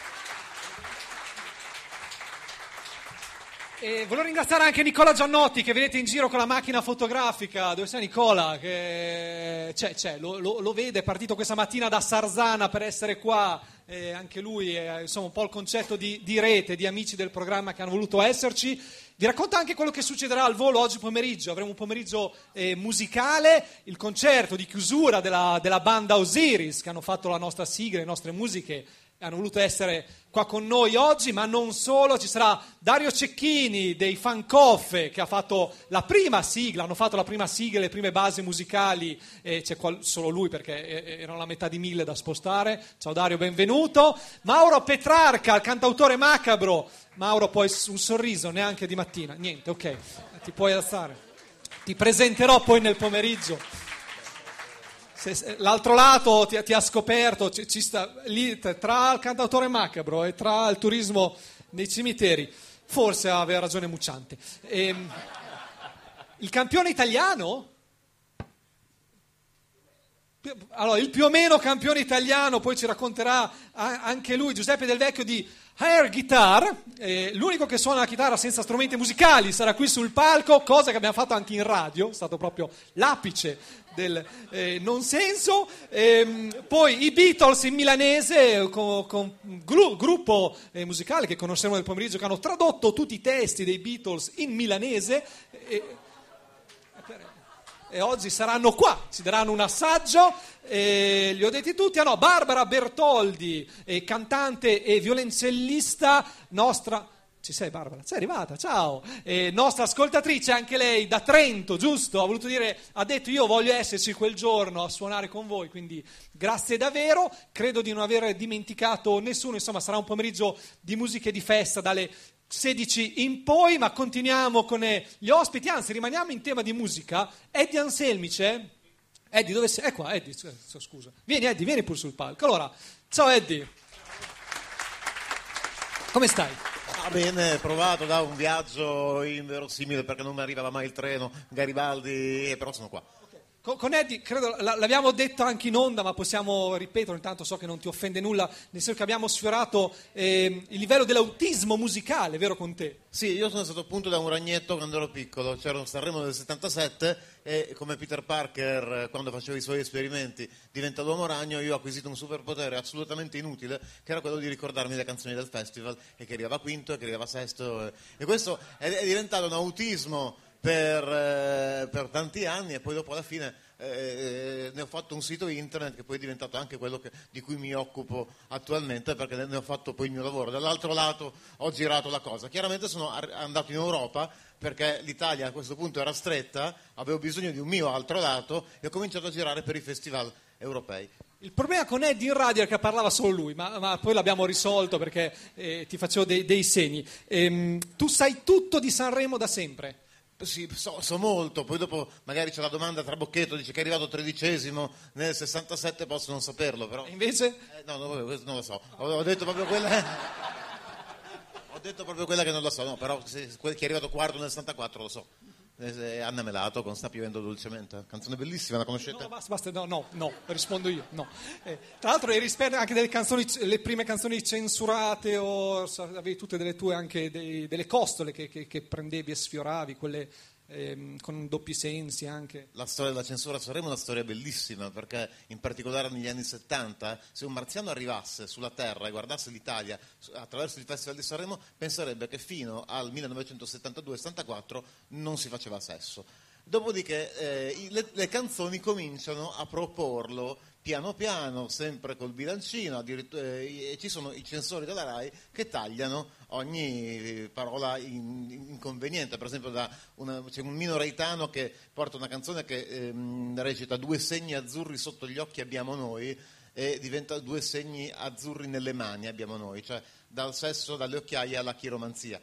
E volevo ringraziare anche Nicola Giannotti, che vedete in giro con la macchina fotografica. Dove sei Nicola? Che c'è, lo vede, è partito questa mattina da Sarzana per essere qua. Anche lui è insomma un po' il concetto di rete, di amici del programma che hanno voluto esserci. Vi racconto anche quello che succederà al volo oggi pomeriggio. Avremo un pomeriggio musicale, il concerto di chiusura della banda Osiris, che hanno fatto la nostra sigla, le nostre musiche, hanno voluto essere qua con noi oggi, ma non solo. Ci sarà Dario Cecchini dei Fancoffe, che ha fatto la prima sigla, hanno fatto la prima sigla, le prime basi musicali, c'è solo lui perché erano la metà di 1000 da spostare. Ciao Dario, benvenuto. Mauro Petrarca, il cantautore macabro. Mauro, poi un sorriso, neanche di mattina, niente, ok, ti puoi alzare. Ti presenterò poi nel pomeriggio. L'altro lato ti ha scoperto, ci sta lì tra il cantautore macabro e tra il turismo nei cimiteri, forse aveva ragione Mucciante. Il campione italiano? Allora, il più o meno campione italiano, poi ci racconterà anche lui, Giuseppe Del Vecchio di Air Guitar, l'unico che suona la chitarra senza strumenti musicali, sarà qui sul palco, cosa che abbiamo fatto anche in radio, è stato proprio l'apice del non senso. Poi i Beatles in milanese, con un gruppo musicale che conosceremo nel pomeriggio, che hanno tradotto tutti i testi dei Beatles in milanese, e oggi saranno qua, ci daranno un assaggio, li ho detti tutti. Barbara Bertoldi, cantante e violoncellista nostra. Ci sei Barbara? Sei arrivata, ciao. Nostra ascoltatrice, anche lei da Trento, giusto? Ha detto io voglio esserci quel giorno a suonare con voi, quindi grazie davvero. Credo di non aver dimenticato nessuno, insomma sarà un pomeriggio di musica e di festa dalle 16 in poi, ma continuiamo con gli ospiti, anzi rimaniamo in tema di musica. Eddie Anselmi c'è? Eddie, dove sei? È qua, Eddie, scusa. Vieni Eddie, vieni pure sul palco. Allora, ciao Eddie. Come stai? Bene, provato da un viaggio inverosimile perché non mi arrivava mai il treno, Garibaldi, però sono qua. Con Eddie, credo, l'abbiamo detto anche in onda, ma possiamo ripetere, intanto so che non ti offende nulla, nel senso che abbiamo sfiorato il livello dell'autismo musicale, vero con te? Sì, io sono stato appunto da un ragnetto quando ero piccolo, c'era un Sanremo del 77 e come Peter Parker quando faceva i suoi esperimenti diventa l'uomo ragno, io ho acquisito un superpotere assolutamente inutile, che era quello di ricordarmi le canzoni del festival e che arrivava quinto e che arrivava sesto, e questo è diventato un autismo per tanti anni, e poi dopo alla fine ne ho fatto un sito internet che poi è diventato anche quello di cui mi occupo attualmente, perché ne ho fatto poi il mio lavoro. Dall'altro lato ho girato la cosa, chiaramente sono andato in Europa perché l'Italia a questo punto era stretta, avevo bisogno di un mio altro lato e ho cominciato a girare per i festival europei. Il problema con Eddie in radio è che parlava solo lui, ma poi l'abbiamo risolto perché ti facevo dei segni. Tu sai tutto di Sanremo da sempre? Sì, so molto, poi dopo magari c'è la domanda Trabocchetto, dice che è arrivato 13° nel 67, posso non saperlo, però... E invece? No, non lo so, ho detto proprio quella... ho detto proprio quella che non lo so, no, però chi è arrivato quarto nel 64 lo so. Anna Melato con Sta piovendo dolcemente, canzone bellissima, la conoscete? No, basta, no, rispondo io, no. Tra l'altro eri esperto anche delle canzoni, le prime canzoni censurate, o avevi tutte delle tue anche delle costole che prendevi e sfioravi, quelle con doppi sensi anche. La storia della censura a Sanremo è una storia bellissima, perché in particolare negli anni 70, se un marziano arrivasse sulla Terra e guardasse l'Italia attraverso il Festival di Sanremo, penserebbe che fino al 1972-74 non si faceva sesso. Dopodiché le canzoni cominciano a proporlo piano piano, sempre col bilancino, e ci sono i censori della RAI che tagliano ogni parola inconveniente. Per esempio c'è un minoreitano che porta una canzone che recita 2 segni azzurri sotto gli occhi abbiamo noi, e diventa 2 segni azzurri nelle mani abbiamo noi, cioè dal sesso, dalle occhiaie alla chiromanzia.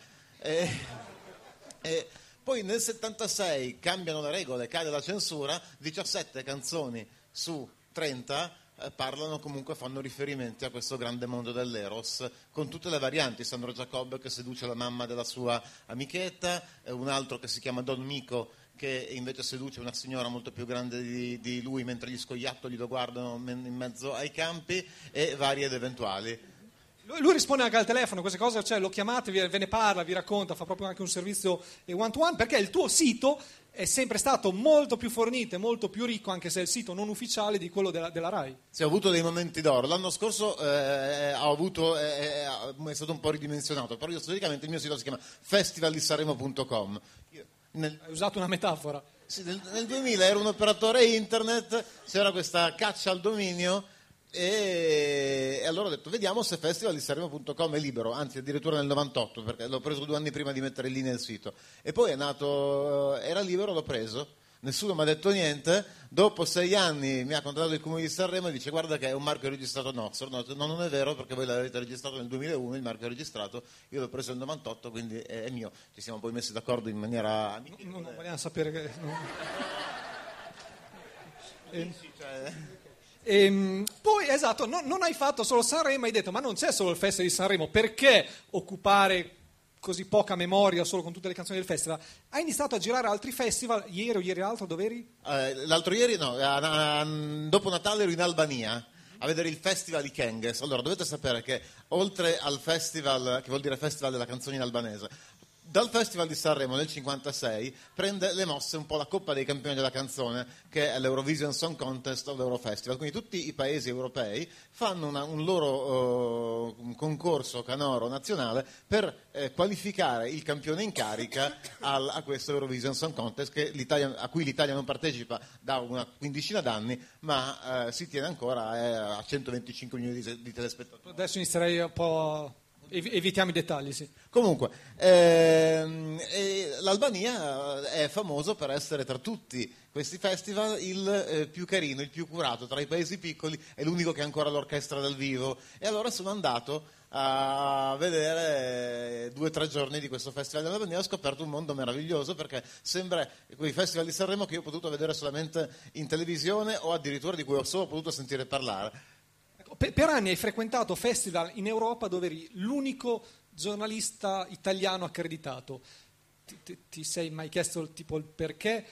Poi nel 76 cambiano le regole, cade la censura, 17 canzoni su 30 parlano, comunque fanno riferimenti a questo grande mondo dell'eros, con tutte le varianti. Sandro Jacob che seduce la mamma della sua amichetta, un altro che si chiama Don Mico che invece seduce una signora molto più grande di lui mentre gli scoiattoli lo guardano in mezzo ai campi, e vari ed eventuali. Lui risponde anche al telefono, queste cose, cioè lo chiamate, ve ne parla, vi racconta, fa proprio anche un servizio one to one, perché il tuo sito è sempre stato molto più fornito e molto più ricco, anche se è il sito non ufficiale, di quello della RAI. Sì, ho avuto dei momenti d'oro. L'anno scorso è stato un po' ridimensionato, però io storicamente il mio sito si chiama festivaldissanremo.com. Hai usato una metafora. Sì, nel 2000 ero un operatore internet, c'era questa caccia al dominio, e allora ho detto vediamo se festivaldissanremo.com è libero, anzi addirittura nel 98, perché l'ho preso 2 anni prima di mettere in linea il sito, e poi è nato, era libero, l'ho preso, nessuno mi ha detto niente. Dopo 6 anni mi ha contattato il Comune di Sanremo e dice guarda che è un marchio registrato Noxor. No, non è vero, perché voi l'avete registrato nel 2001, il marchio è registrato, io l'ho preso nel 98, quindi è mio. Ci siamo poi messi d'accordo in maniera amichevole. Non vogliamo sapere che... poi esatto, non hai fatto solo Sanremo, hai detto ma non c'è solo il Festival di Sanremo, perché occupare così poca memoria solo con tutte le canzoni del festival? Hai iniziato a girare altri festival, ieri o ieri l'altro, dove eri? L'altro ieri no, dopo Natale ero in Albania a vedere il festival di Kenges. Allora dovete sapere che oltre al festival, che vuol dire Festival della canzone in albanese, dal Festival di Sanremo nel 1956 prende le mosse un po' la Coppa dei Campioni della Canzone, che è l'Eurovision Song Contest o l'Eurofestival. Quindi tutti i paesi europei fanno un loro concorso canoro nazionale per qualificare il campione in carica a questo Eurovision Song Contest, a cui l'Italia non partecipa da una quindicina d'anni, ma si tiene ancora a 125 milioni di telespettatori. Adesso inizierei un po'... Evitiamo i dettagli, sì. Comunque, l'Albania è famoso per essere tra tutti questi festival il più carino, il più curato. Tra i paesi piccoli è l'unico che ha ancora l'orchestra dal vivo. E allora sono andato a vedere 2 o 3 giorni di questo festival dell'Albania. Ho scoperto un mondo meraviglioso, perché sembra quei festival di Sanremo che io ho potuto vedere solamente in televisione, o addirittura di cui ho solo potuto sentire parlare. Per anni hai frequentato festival in Europa dove eri l'unico giornalista italiano accreditato. Ti sei mai chiesto il perché?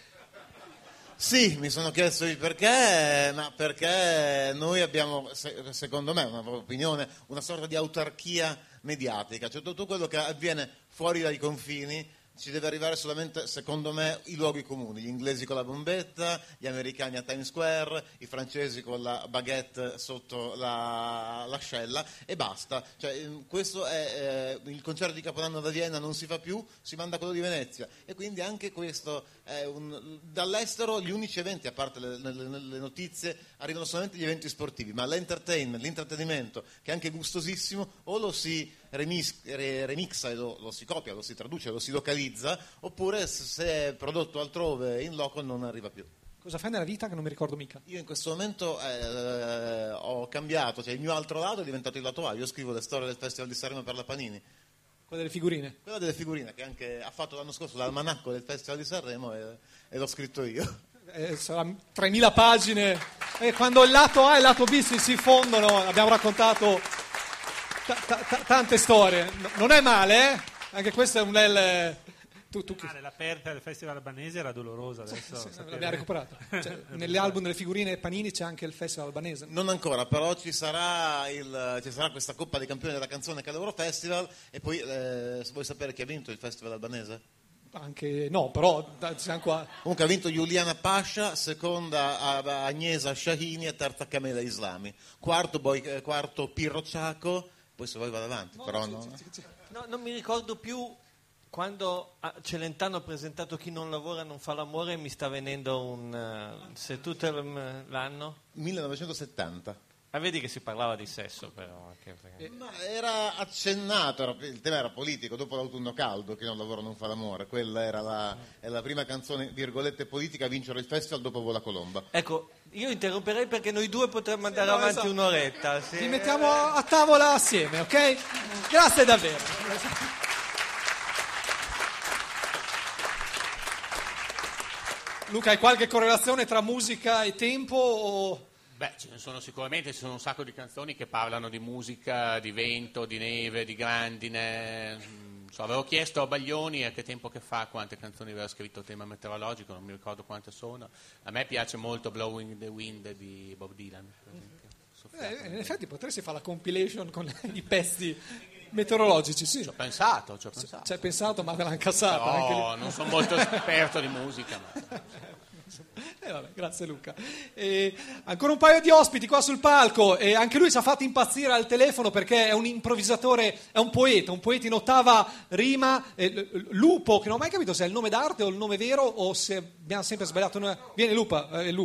Sì, mi sono chiesto il perché, ma perché noi abbiamo, secondo me, una opinione, una sorta di autarchia mediatica. Cioè tutto quello che avviene fuori dai confini ci deve arrivare solamente, secondo me, i luoghi comuni. Gli inglesi con la bombetta, gli americani a Times Square, i francesi con la baguette sotto l'ascella, e basta. Cioè, questo è il concerto di Capodanno da Vienna non si fa più, si manda quello di Venezia. E quindi anche questo è dall'estero gli unici eventi, a parte le notizie, arrivano solamente gli eventi sportivi, ma l'intrattenimento, che è anche gustosissimo, o lo si remixa e lo si copia, lo si traduce, lo si localizza, oppure se è prodotto altrove in loco non arriva più. Cosa fai nella vita che non mi ricordo mica? Io in questo momento ho cambiato, cioè il mio altro lato è diventato il lato A. Io scrivo le storie del Festival di Sanremo per la Panini. Quella delle figurine? Quella delle figurine, che anche ha fatto l'anno scorso l'almanacco del Festival di Sanremo, e l'ho scritto io. Sarà 3.000 pagine, e quando il lato A e il lato B si fondono, abbiamo raccontato tante storie. Non è male, eh? Anche questo è un la perdita del festival albanese era dolorosa, adesso l'abbiamo recuperato. Cioè, nell'album delle figurine Panini c'è anche il festival albanese. Non ancora, però ci sarà questa Coppa dei Campioni della Canzone, che è l'Eurofestival. E poi vuoi sapere chi ha vinto il festival albanese? Anche no, però siamo qua. Comunque ha vinto Giuliana Pasha, seconda Agnesa Shahini e terza Camela Islami. Quarto Pirro Ciaco, poi se vuoi vado avanti. Però no. No, non mi ricordo più quando Celentano ha presentato Chi non lavora non fa l'amore, mi sta venendo se tutto l'anno? 1970. Vedi che si parlava di sesso però anche perché... Ma era accennato, il tema era politico, dopo l'autunno caldo, Chi non lavora non fa l'amore, quella era la prima canzone, virgolette, politica a vincere il festival dopo Vola Colomba. Ecco, io interromperei perché noi due potremmo andare avanti esatto. un'oretta. Ci mettiamo a tavola assieme, ok? Grazie davvero. Luca, hai qualche correlazione tra musica e tempo o... Beh, ce ne sono sicuramente, ci sono un sacco di canzoni che parlano di musica, di vento, di neve, di grandine. Avevo chiesto a Baglioni a che tempo che fa quante canzoni aveva scritto tema meteorologico, non mi ricordo quante sono. A me piace molto Blowing the Wind di Bob Dylan, per esempio. In effetti potresti fare la compilation con i pezzi meteorologici, sì. Ci ho pensato. Ci hai pensato, ma te l'hanno cassata. No, non sono molto esperto di musica, ma... Vabbè, grazie Luca. Ancora un paio di ospiti qua sul palco, anche lui ci ha fatto impazzire al telefono perché è un improvvisatore, è un poeta in ottava rima, Lupo, che non ho mai capito se è il nome d'arte o il nome vero o se abbiamo sempre sbagliato. Vieni Lupa.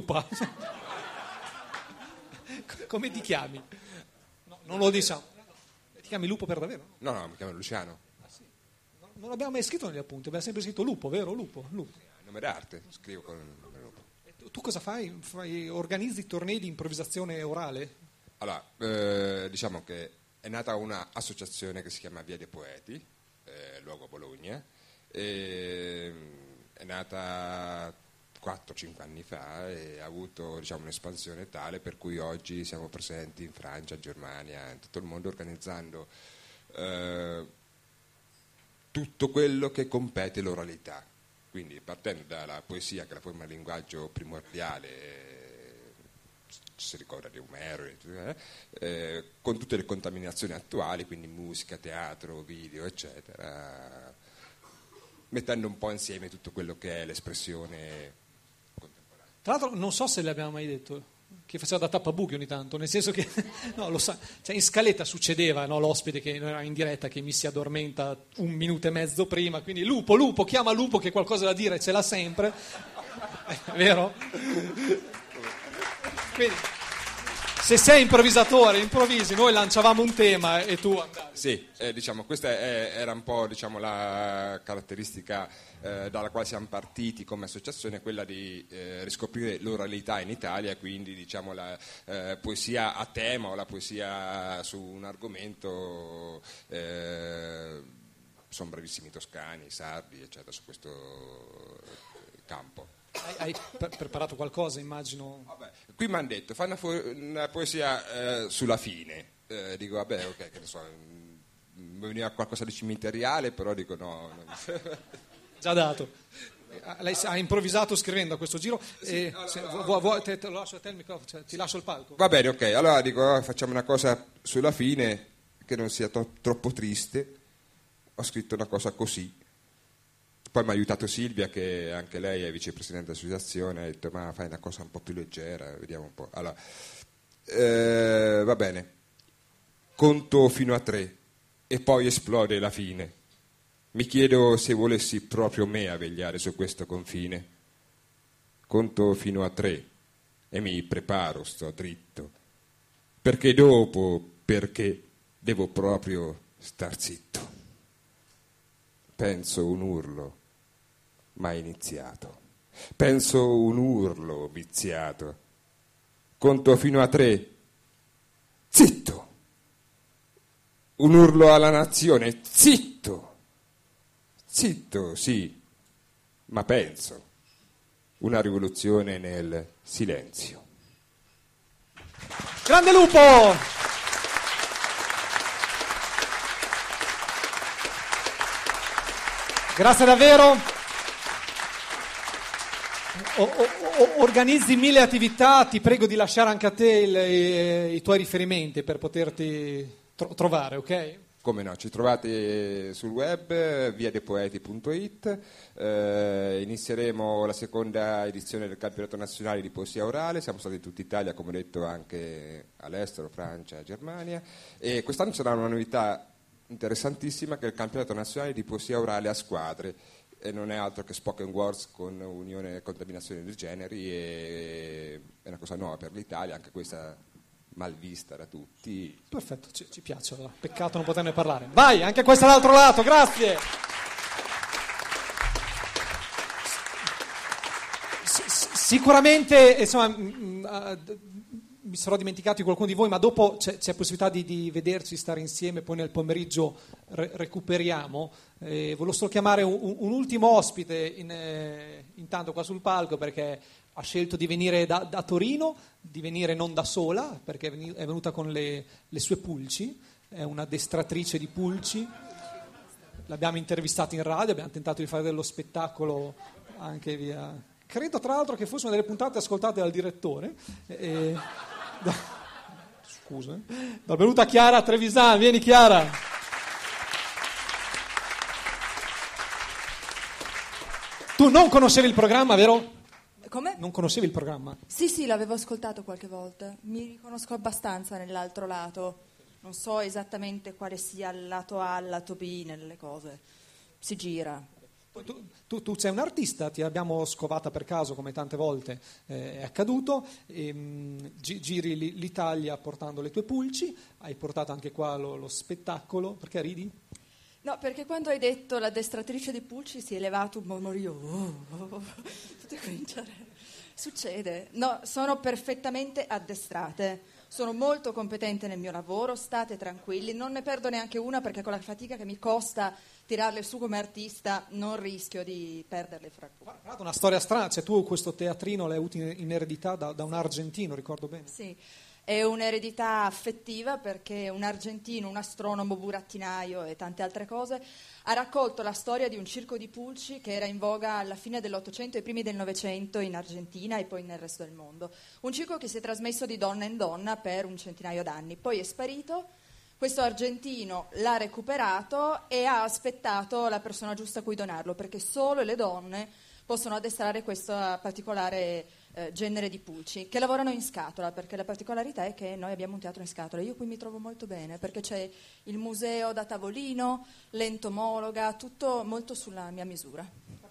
Come ti chiami? No, non lo diciamo. Ti chiami Lupo per davvero? No, mi chiamo Luciano. Non l'abbiamo mai scritto negli appunti, abbiamo sempre scritto Lupo, vero? Lupo. Nome d'arte, scrivo con il nome Lupo. Tu cosa fai? Organizzi tornei di improvvisazione orale? Allora, diciamo che è nata un'associazione che si chiama Via dei Poeti, luogo a Bologna, è nata 4-5 anni fa e ha avuto un'espansione tale per cui oggi siamo presenti in Francia, Germania, in tutto il mondo organizzando tutto quello che compete l'oralità. Quindi partendo dalla poesia, che è la forma di linguaggio primordiale, si ricorda di Omero, con tutte le contaminazioni attuali, quindi musica, teatro, video, eccetera, mettendo un po' insieme tutto quello che è l'espressione contemporanea. Tra l'altro non so se l'abbiamo mai detto, che faceva da tappabuchi ogni tanto, nel senso che no, lo sa, in scaletta succedeva, no, l'ospite che era in diretta che mi si addormenta 1 minuto e mezzo prima, quindi Lupo, chiama Lupo che qualcosa da dire ce l'ha sempre, vero? Quindi se sei improvvisatore, improvvisi, noi lanciavamo un tema e tu andavi. Sì, questa era un po' la caratteristica dalla quale siamo partiti come associazione, quella di riscoprire l'oralità in Italia, quindi la poesia a tema o la poesia su un argomento, sono bravissimi i toscani, i sardi, eccetera, su questo campo. Hai preparato qualcosa, immagino? Vabbè, qui mi hanno detto, fai una poesia sulla fine. Dico, vabbè, ok, che ne so, mi veniva qualcosa di cimiteriale, però dico no. Già dato. Lei ha improvvisato scrivendo a questo giro. Sì, te lo lascio a te il microfono, ti lascio il palco. Va bene, ok, allora dico, facciamo una cosa sulla fine che non sia troppo triste. Ho scritto una cosa così. Poi mi ha aiutato Silvia, che anche lei è vicepresidente dell'associazione, ha detto ma fai una cosa un po' più leggera, vediamo un po'. Allora, va bene, conto fino a 3 e poi esplode la fine. Mi chiedo se volessi proprio me a vegliare su questo confine. Conto fino a 3 e mi preparo, sto dritto. Perché devo proprio star zitto. Penso un urlo mai iniziato. Penso un urlo viziato. Conto fino a 3. Zitto! Un urlo alla nazione. Zitto! Zitto, sì, ma penso. Una rivoluzione nel silenzio. Grande Lupo! Grazie davvero. Organizzi 1000 attività, ti prego di lasciare anche a te i tuoi riferimenti per poterti trovare, ok? Come no, ci trovate sul web viadepoeti.it, inizieremo la seconda edizione del campionato nazionale di poesia orale, siamo stati in tutta Italia, come detto, anche all'estero, Francia, Germania, e quest'anno sarà una novità interessantissima che è il campionato nazionale di poesia orale a squadre, e non è altro che spoken words con unione e contaminazione dei generi, e è una cosa nuova per l'Italia, anche questa mal vista da tutti. Perfetto, ci piace, allora. Peccato non poterne parlare. Vai, anche questo all'altro lato, grazie. Sicuramente, insomma, mi sarò dimenticato di qualcuno di voi, ma dopo c'è possibilità di vederci, stare insieme, poi nel pomeriggio recuperiamo. Volevo solo chiamare un ultimo ospite intanto qua sul palco, perché ha scelto di venire da Torino, di venire non da sola, perché è venuta con le sue pulci, è una destratrice di pulci, l'abbiamo intervistata in radio, abbiamo tentato di fare dello spettacolo anche via... Credo tra l'altro che fosse una delle puntate ascoltate dal direttore. Scusa. Benvenuta Chiara Trevisan, vieni Chiara. Tu non conoscevi il programma, vero? Come? Non conoscevi il programma? Sì, l'avevo ascoltato qualche volta. Mi riconosco abbastanza nell'altro lato. Non so esattamente quale sia il lato A, il lato B nelle cose. Si gira. Tu sei un artista, ti abbiamo scovata per caso come tante volte è accaduto, giri l'Italia portando le tue pulci, hai portato anche qua lo spettacolo, perché ridi? No, perché quando hai detto l'addestratrice di pulci si è elevato un mormorio. Tutte cominciare. Succede. No, sono perfettamente addestrate. Sono molto competente nel mio lavoro, state tranquilli, non ne perdo neanche una perché con la fatica che mi costa tirarle su come artista non rischio di perderle fra il pubblico. Una storia strana, cioè tu questo teatrino l'hai avuto in eredità da un argentino, ricordo bene. Sì, è un'eredità affettiva perché un argentino, un astronomo, burattinaio e tante altre cose ha raccolto la storia di un circo di pulci che era in voga alla fine dell'800 e primi del Novecento in Argentina e poi nel resto del mondo. Un circo che si è trasmesso di donna in donna per un centinaio d'anni, poi è sparito. Questo argentino l'ha recuperato e ha aspettato la persona giusta a cui donarlo, perché solo le donne possono addestrare questo particolare genere di pulci, che lavorano in scatola, perché la particolarità è che noi abbiamo un teatro in scatola. Io qui mi trovo molto bene, perché c'è il museo da tavolino, l'entomologa, tutto molto sulla mia misura.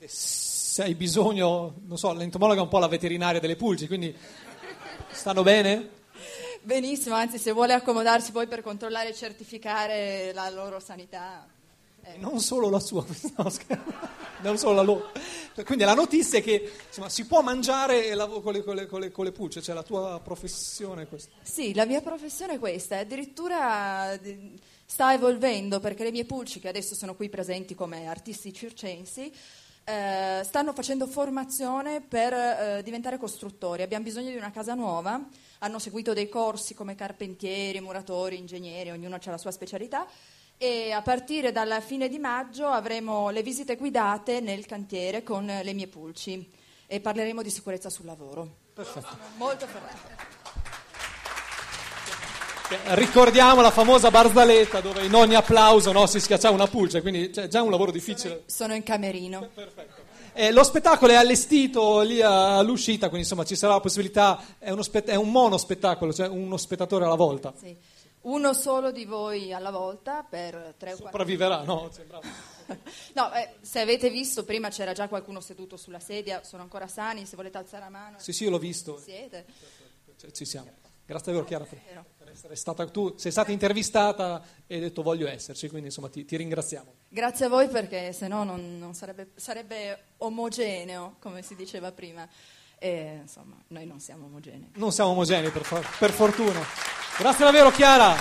Se hai bisogno, non so, l'entomologa è un po' la veterinaria delle pulci, quindi stanno bene? Benissimo, anzi se vuole accomodarsi poi per controllare e certificare la loro sanità. Non solo la sua, no, non solo la loro. Quindi la notizia è che insomma, si può mangiare con le pulce, cioè la tua professione è questa. Sì, la mia professione è questa, addirittura sta evolvendo perché le mie pulci, che adesso sono qui presenti come artisti circensi, stanno facendo formazione per diventare costruttori. Abbiamo bisogno di una casa nuova, hanno seguito dei corsi come carpentieri, muratori, ingegneri, ognuno ha la sua specialità, e a partire dalla fine di maggio avremo le visite guidate nel cantiere con le mie pulci e parleremo di sicurezza sul lavoro. Perfetto. Sono molto ferrata. Ricordiamo la famosa barzelletta dove in ogni applauso si schiacciava una pulce, quindi c'è già un lavoro difficile. Sono in camerino. Perfetto. Lo spettacolo è allestito lì all'uscita, quindi insomma ci sarà la possibilità, è un monospettacolo, cioè uno spettatore alla volta. Sì. Uno solo di voi alla volta per 3 o 4 sopravviverà, no? No, se avete visto prima c'era già qualcuno seduto sulla sedia, sono ancora sani, se volete alzare la mano. Sì, io l'ho visto. Siete? Ci siamo. Grazie davvero Chiara per essere stata tu, sei stata intervistata e hai detto voglio esserci, quindi insomma ti ringraziamo. Grazie a voi perché se no non sarebbe omogeneo, come si diceva prima. E insomma, noi non siamo omogenei. Non siamo omogenei per fortuna. Grazie davvero Chiara.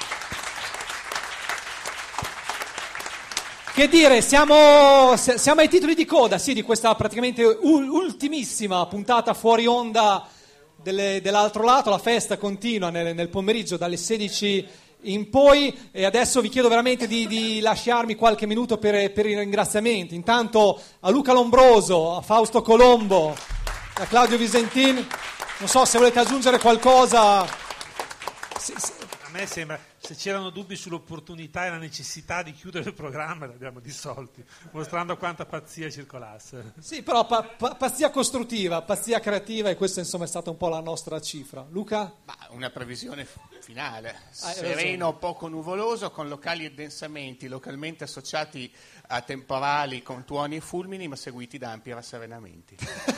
Che dire, siamo ai titoli di coda, sì, di questa praticamente ultimissima puntata fuori onda dell'altro lato. La festa continua nel pomeriggio dalle 16 in poi e adesso vi chiedo veramente di lasciarmi qualche minuto per i ringraziamenti. Intanto a Luca Lombroso, a Fausto Colombo, a Claudio Visentin, non so se volete aggiungere qualcosa. A me sembra se c'erano dubbi sull'opportunità e la necessità di chiudere il programma, li abbiamo dissolti, mostrando quanta pazzia circolasse. Sì, però pazzia costruttiva, pazzia creativa, e questa insomma è stata un po' la nostra cifra. Luca? Una previsione finale, Hai sereno, ragione. poco nuvoloso, con locali addensamenti localmente associati a temporali con tuoni e fulmini, ma seguiti da ampi rasserenamenti.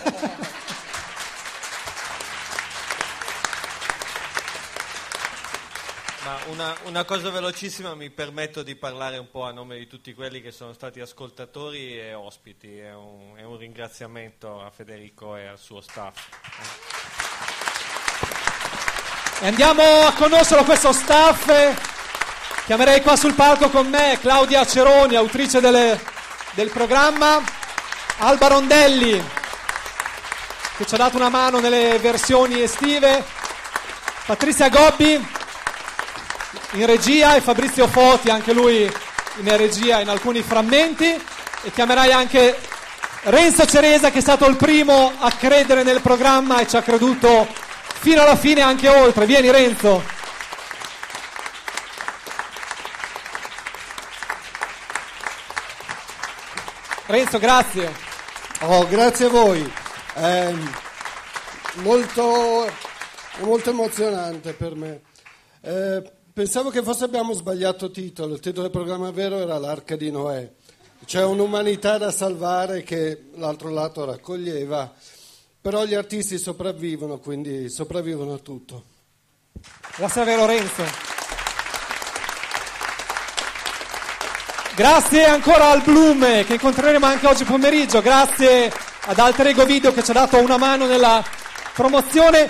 Ma una cosa velocissima, mi permetto di parlare un po' a nome di tutti quelli che sono stati ascoltatori e ospiti. È un ringraziamento a Federico e al suo staff. E andiamo a conoscere questo staff. Chiamerei qua sul palco con me Claudia Ceroni, autrice del programma, Alba Rondelli, che ci ha dato una mano nelle versioni estive, Patrizia Gobbi in regia e Fabrizio Foti, anche lui in regia in alcuni frammenti, e chiamerai anche Renzo Ceresa, che è stato il primo a credere nel programma e ci ha creduto fino alla fine, anche oltre. Vieni Renzo. Renzo, grazie. Oh, grazie a voi. Molto emozionante per me. Pensavo che forse abbiamo sbagliato titolo. Il titolo del programma vero era l'Arca di Noè. C'è un'umanità da salvare che l'altro lato raccoglieva, però gli artisti sopravvivono, quindi sopravvivono a tutto. Grazie a Lorenzo. Grazie ancora al Bloom, che incontreremo anche oggi pomeriggio. Grazie ad Alter Ego Video, che ci ha dato una mano nella promozione.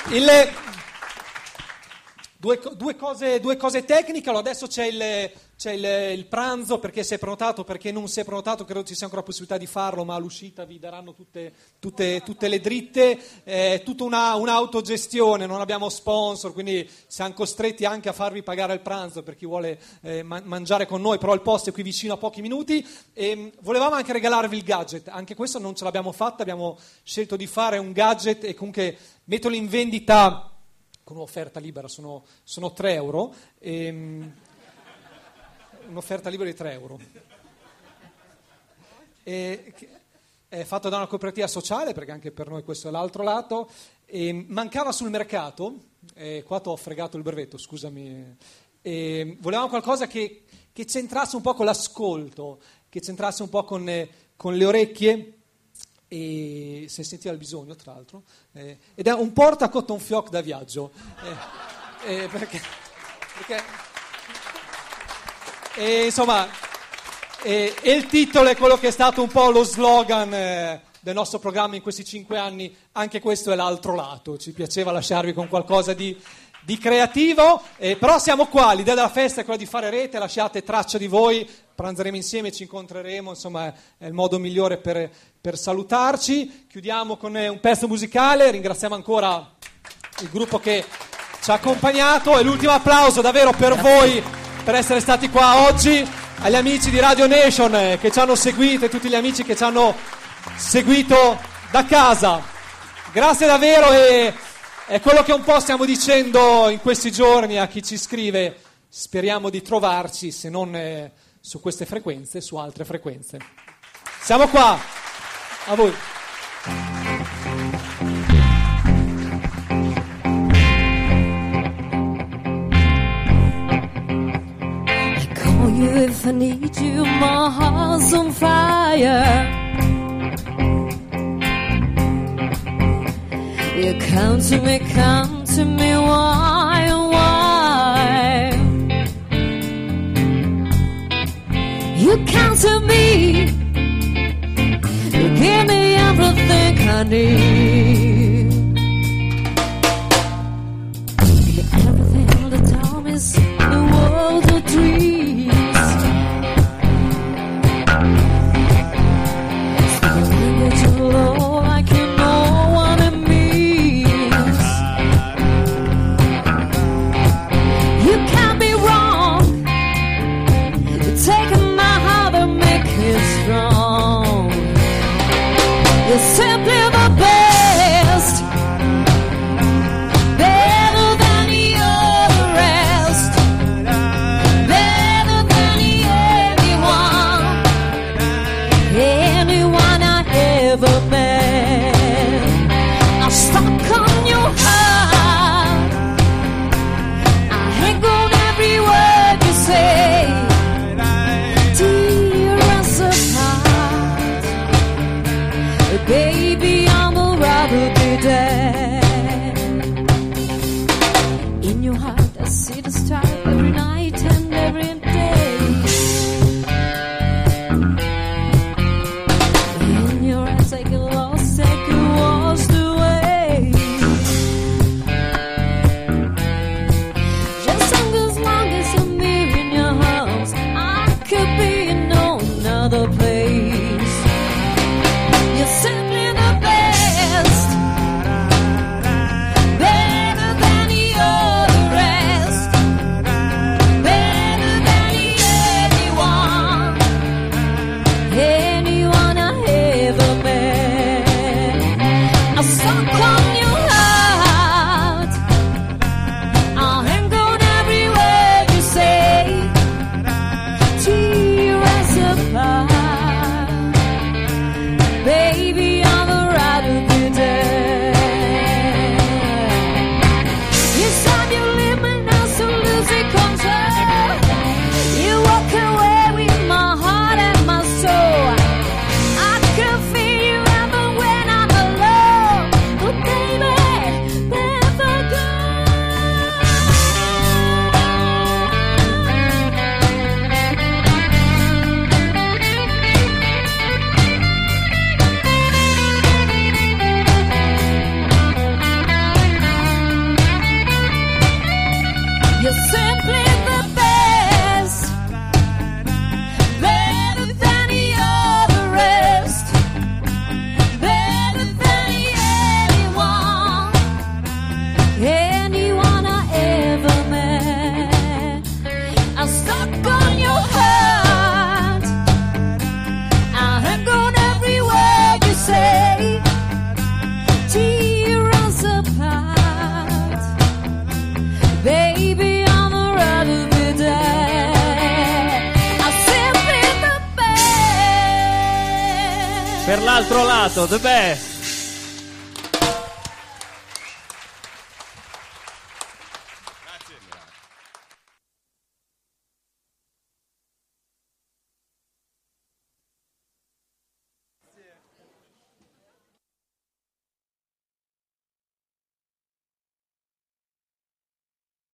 Due cose tecniche. Allora, adesso c'è il pranzo, perché si è prenotato, perché non si è prenotato credo ci sia ancora possibilità di farlo, ma all'uscita vi daranno tutte le dritte. Tutta un'autogestione, non abbiamo sponsor, quindi siamo costretti anche a farvi pagare il pranzo per chi vuole mangiare con noi, però il posto è qui vicino a pochi minuti. Volevamo anche regalarvi il gadget, anche questo non ce l'abbiamo fatta, abbiamo scelto di fare un gadget e comunque metterlo in vendita con un'offerta libera, sono 3 euro, un'offerta libera di 3 euro. È fatto da una cooperativa sociale, perché anche per noi questo è l'altro lato, mancava sul mercato, qua ti ho fregato il brevetto, scusami, volevamo qualcosa che c'entrasse un po' con l'ascolto, che c'entrasse un po' con le orecchie, e se sentiva il bisogno, tra l'altro, ed è un porta cotton fioc da viaggio, perché insomma, e il titolo è quello che è stato un po' lo slogan del nostro programma in questi 5 anni. Anche questo è l'altro lato, ci piaceva lasciarvi con qualcosa di creativo, però siamo qua, l'idea della festa è quella di fare rete, lasciate traccia di voi, pranzeremo insieme, ci incontreremo, insomma è il modo migliore per salutarci. Chiudiamo con un pezzo musicale, ringraziamo ancora il gruppo che ci ha accompagnato, e l'ultimo applauso davvero per voi, per essere stati qua oggi, agli amici di Radio Nation che ci hanno seguito e tutti gli amici che ci hanno seguito da casa. Grazie davvero, e è quello che un po' stiamo dicendo in questi giorni a chi ci scrive: speriamo di trovarci, se non su queste frequenze, su altre frequenze. Siamo qua, a voi. I call you if I need you, my heart's on fire. You come to me, why, why? You come to me, you give me everything I need. Everything all the time is the world of dreams. Speak a language of love like you know what it means. You can't be wrong. You're taking my heart and making it strong. You're simply the best, better than the rest. ever met. I'm stuck on your heart. I hang on every word you say. Tear us apart. Baby, I'm a rather be dead. In your heart, I see the star every night and every day. In your eyes, I get lost, I get washed away. Just as long as I'm here in your house, I could be in no another place. You're simply the best, better than the other rest, better than anyone, anyone I ever met. I'm stuck on your heart. I'll hang on every word you say. Tear us apart. Baby, I'm a rather be dead. You said you leave me now, so losing control. You walk away with my heart and my soul. I can feel you even when I'm alone. But baby, never go. You're simply the best, better than the other rest, better than anyone, anyone I ever met. I'm stuck on your heart. I hang on every word you say. Tear us apart. Baby, I'm a rather be dead. I'm simply the best. Per l'altro lato, The Best.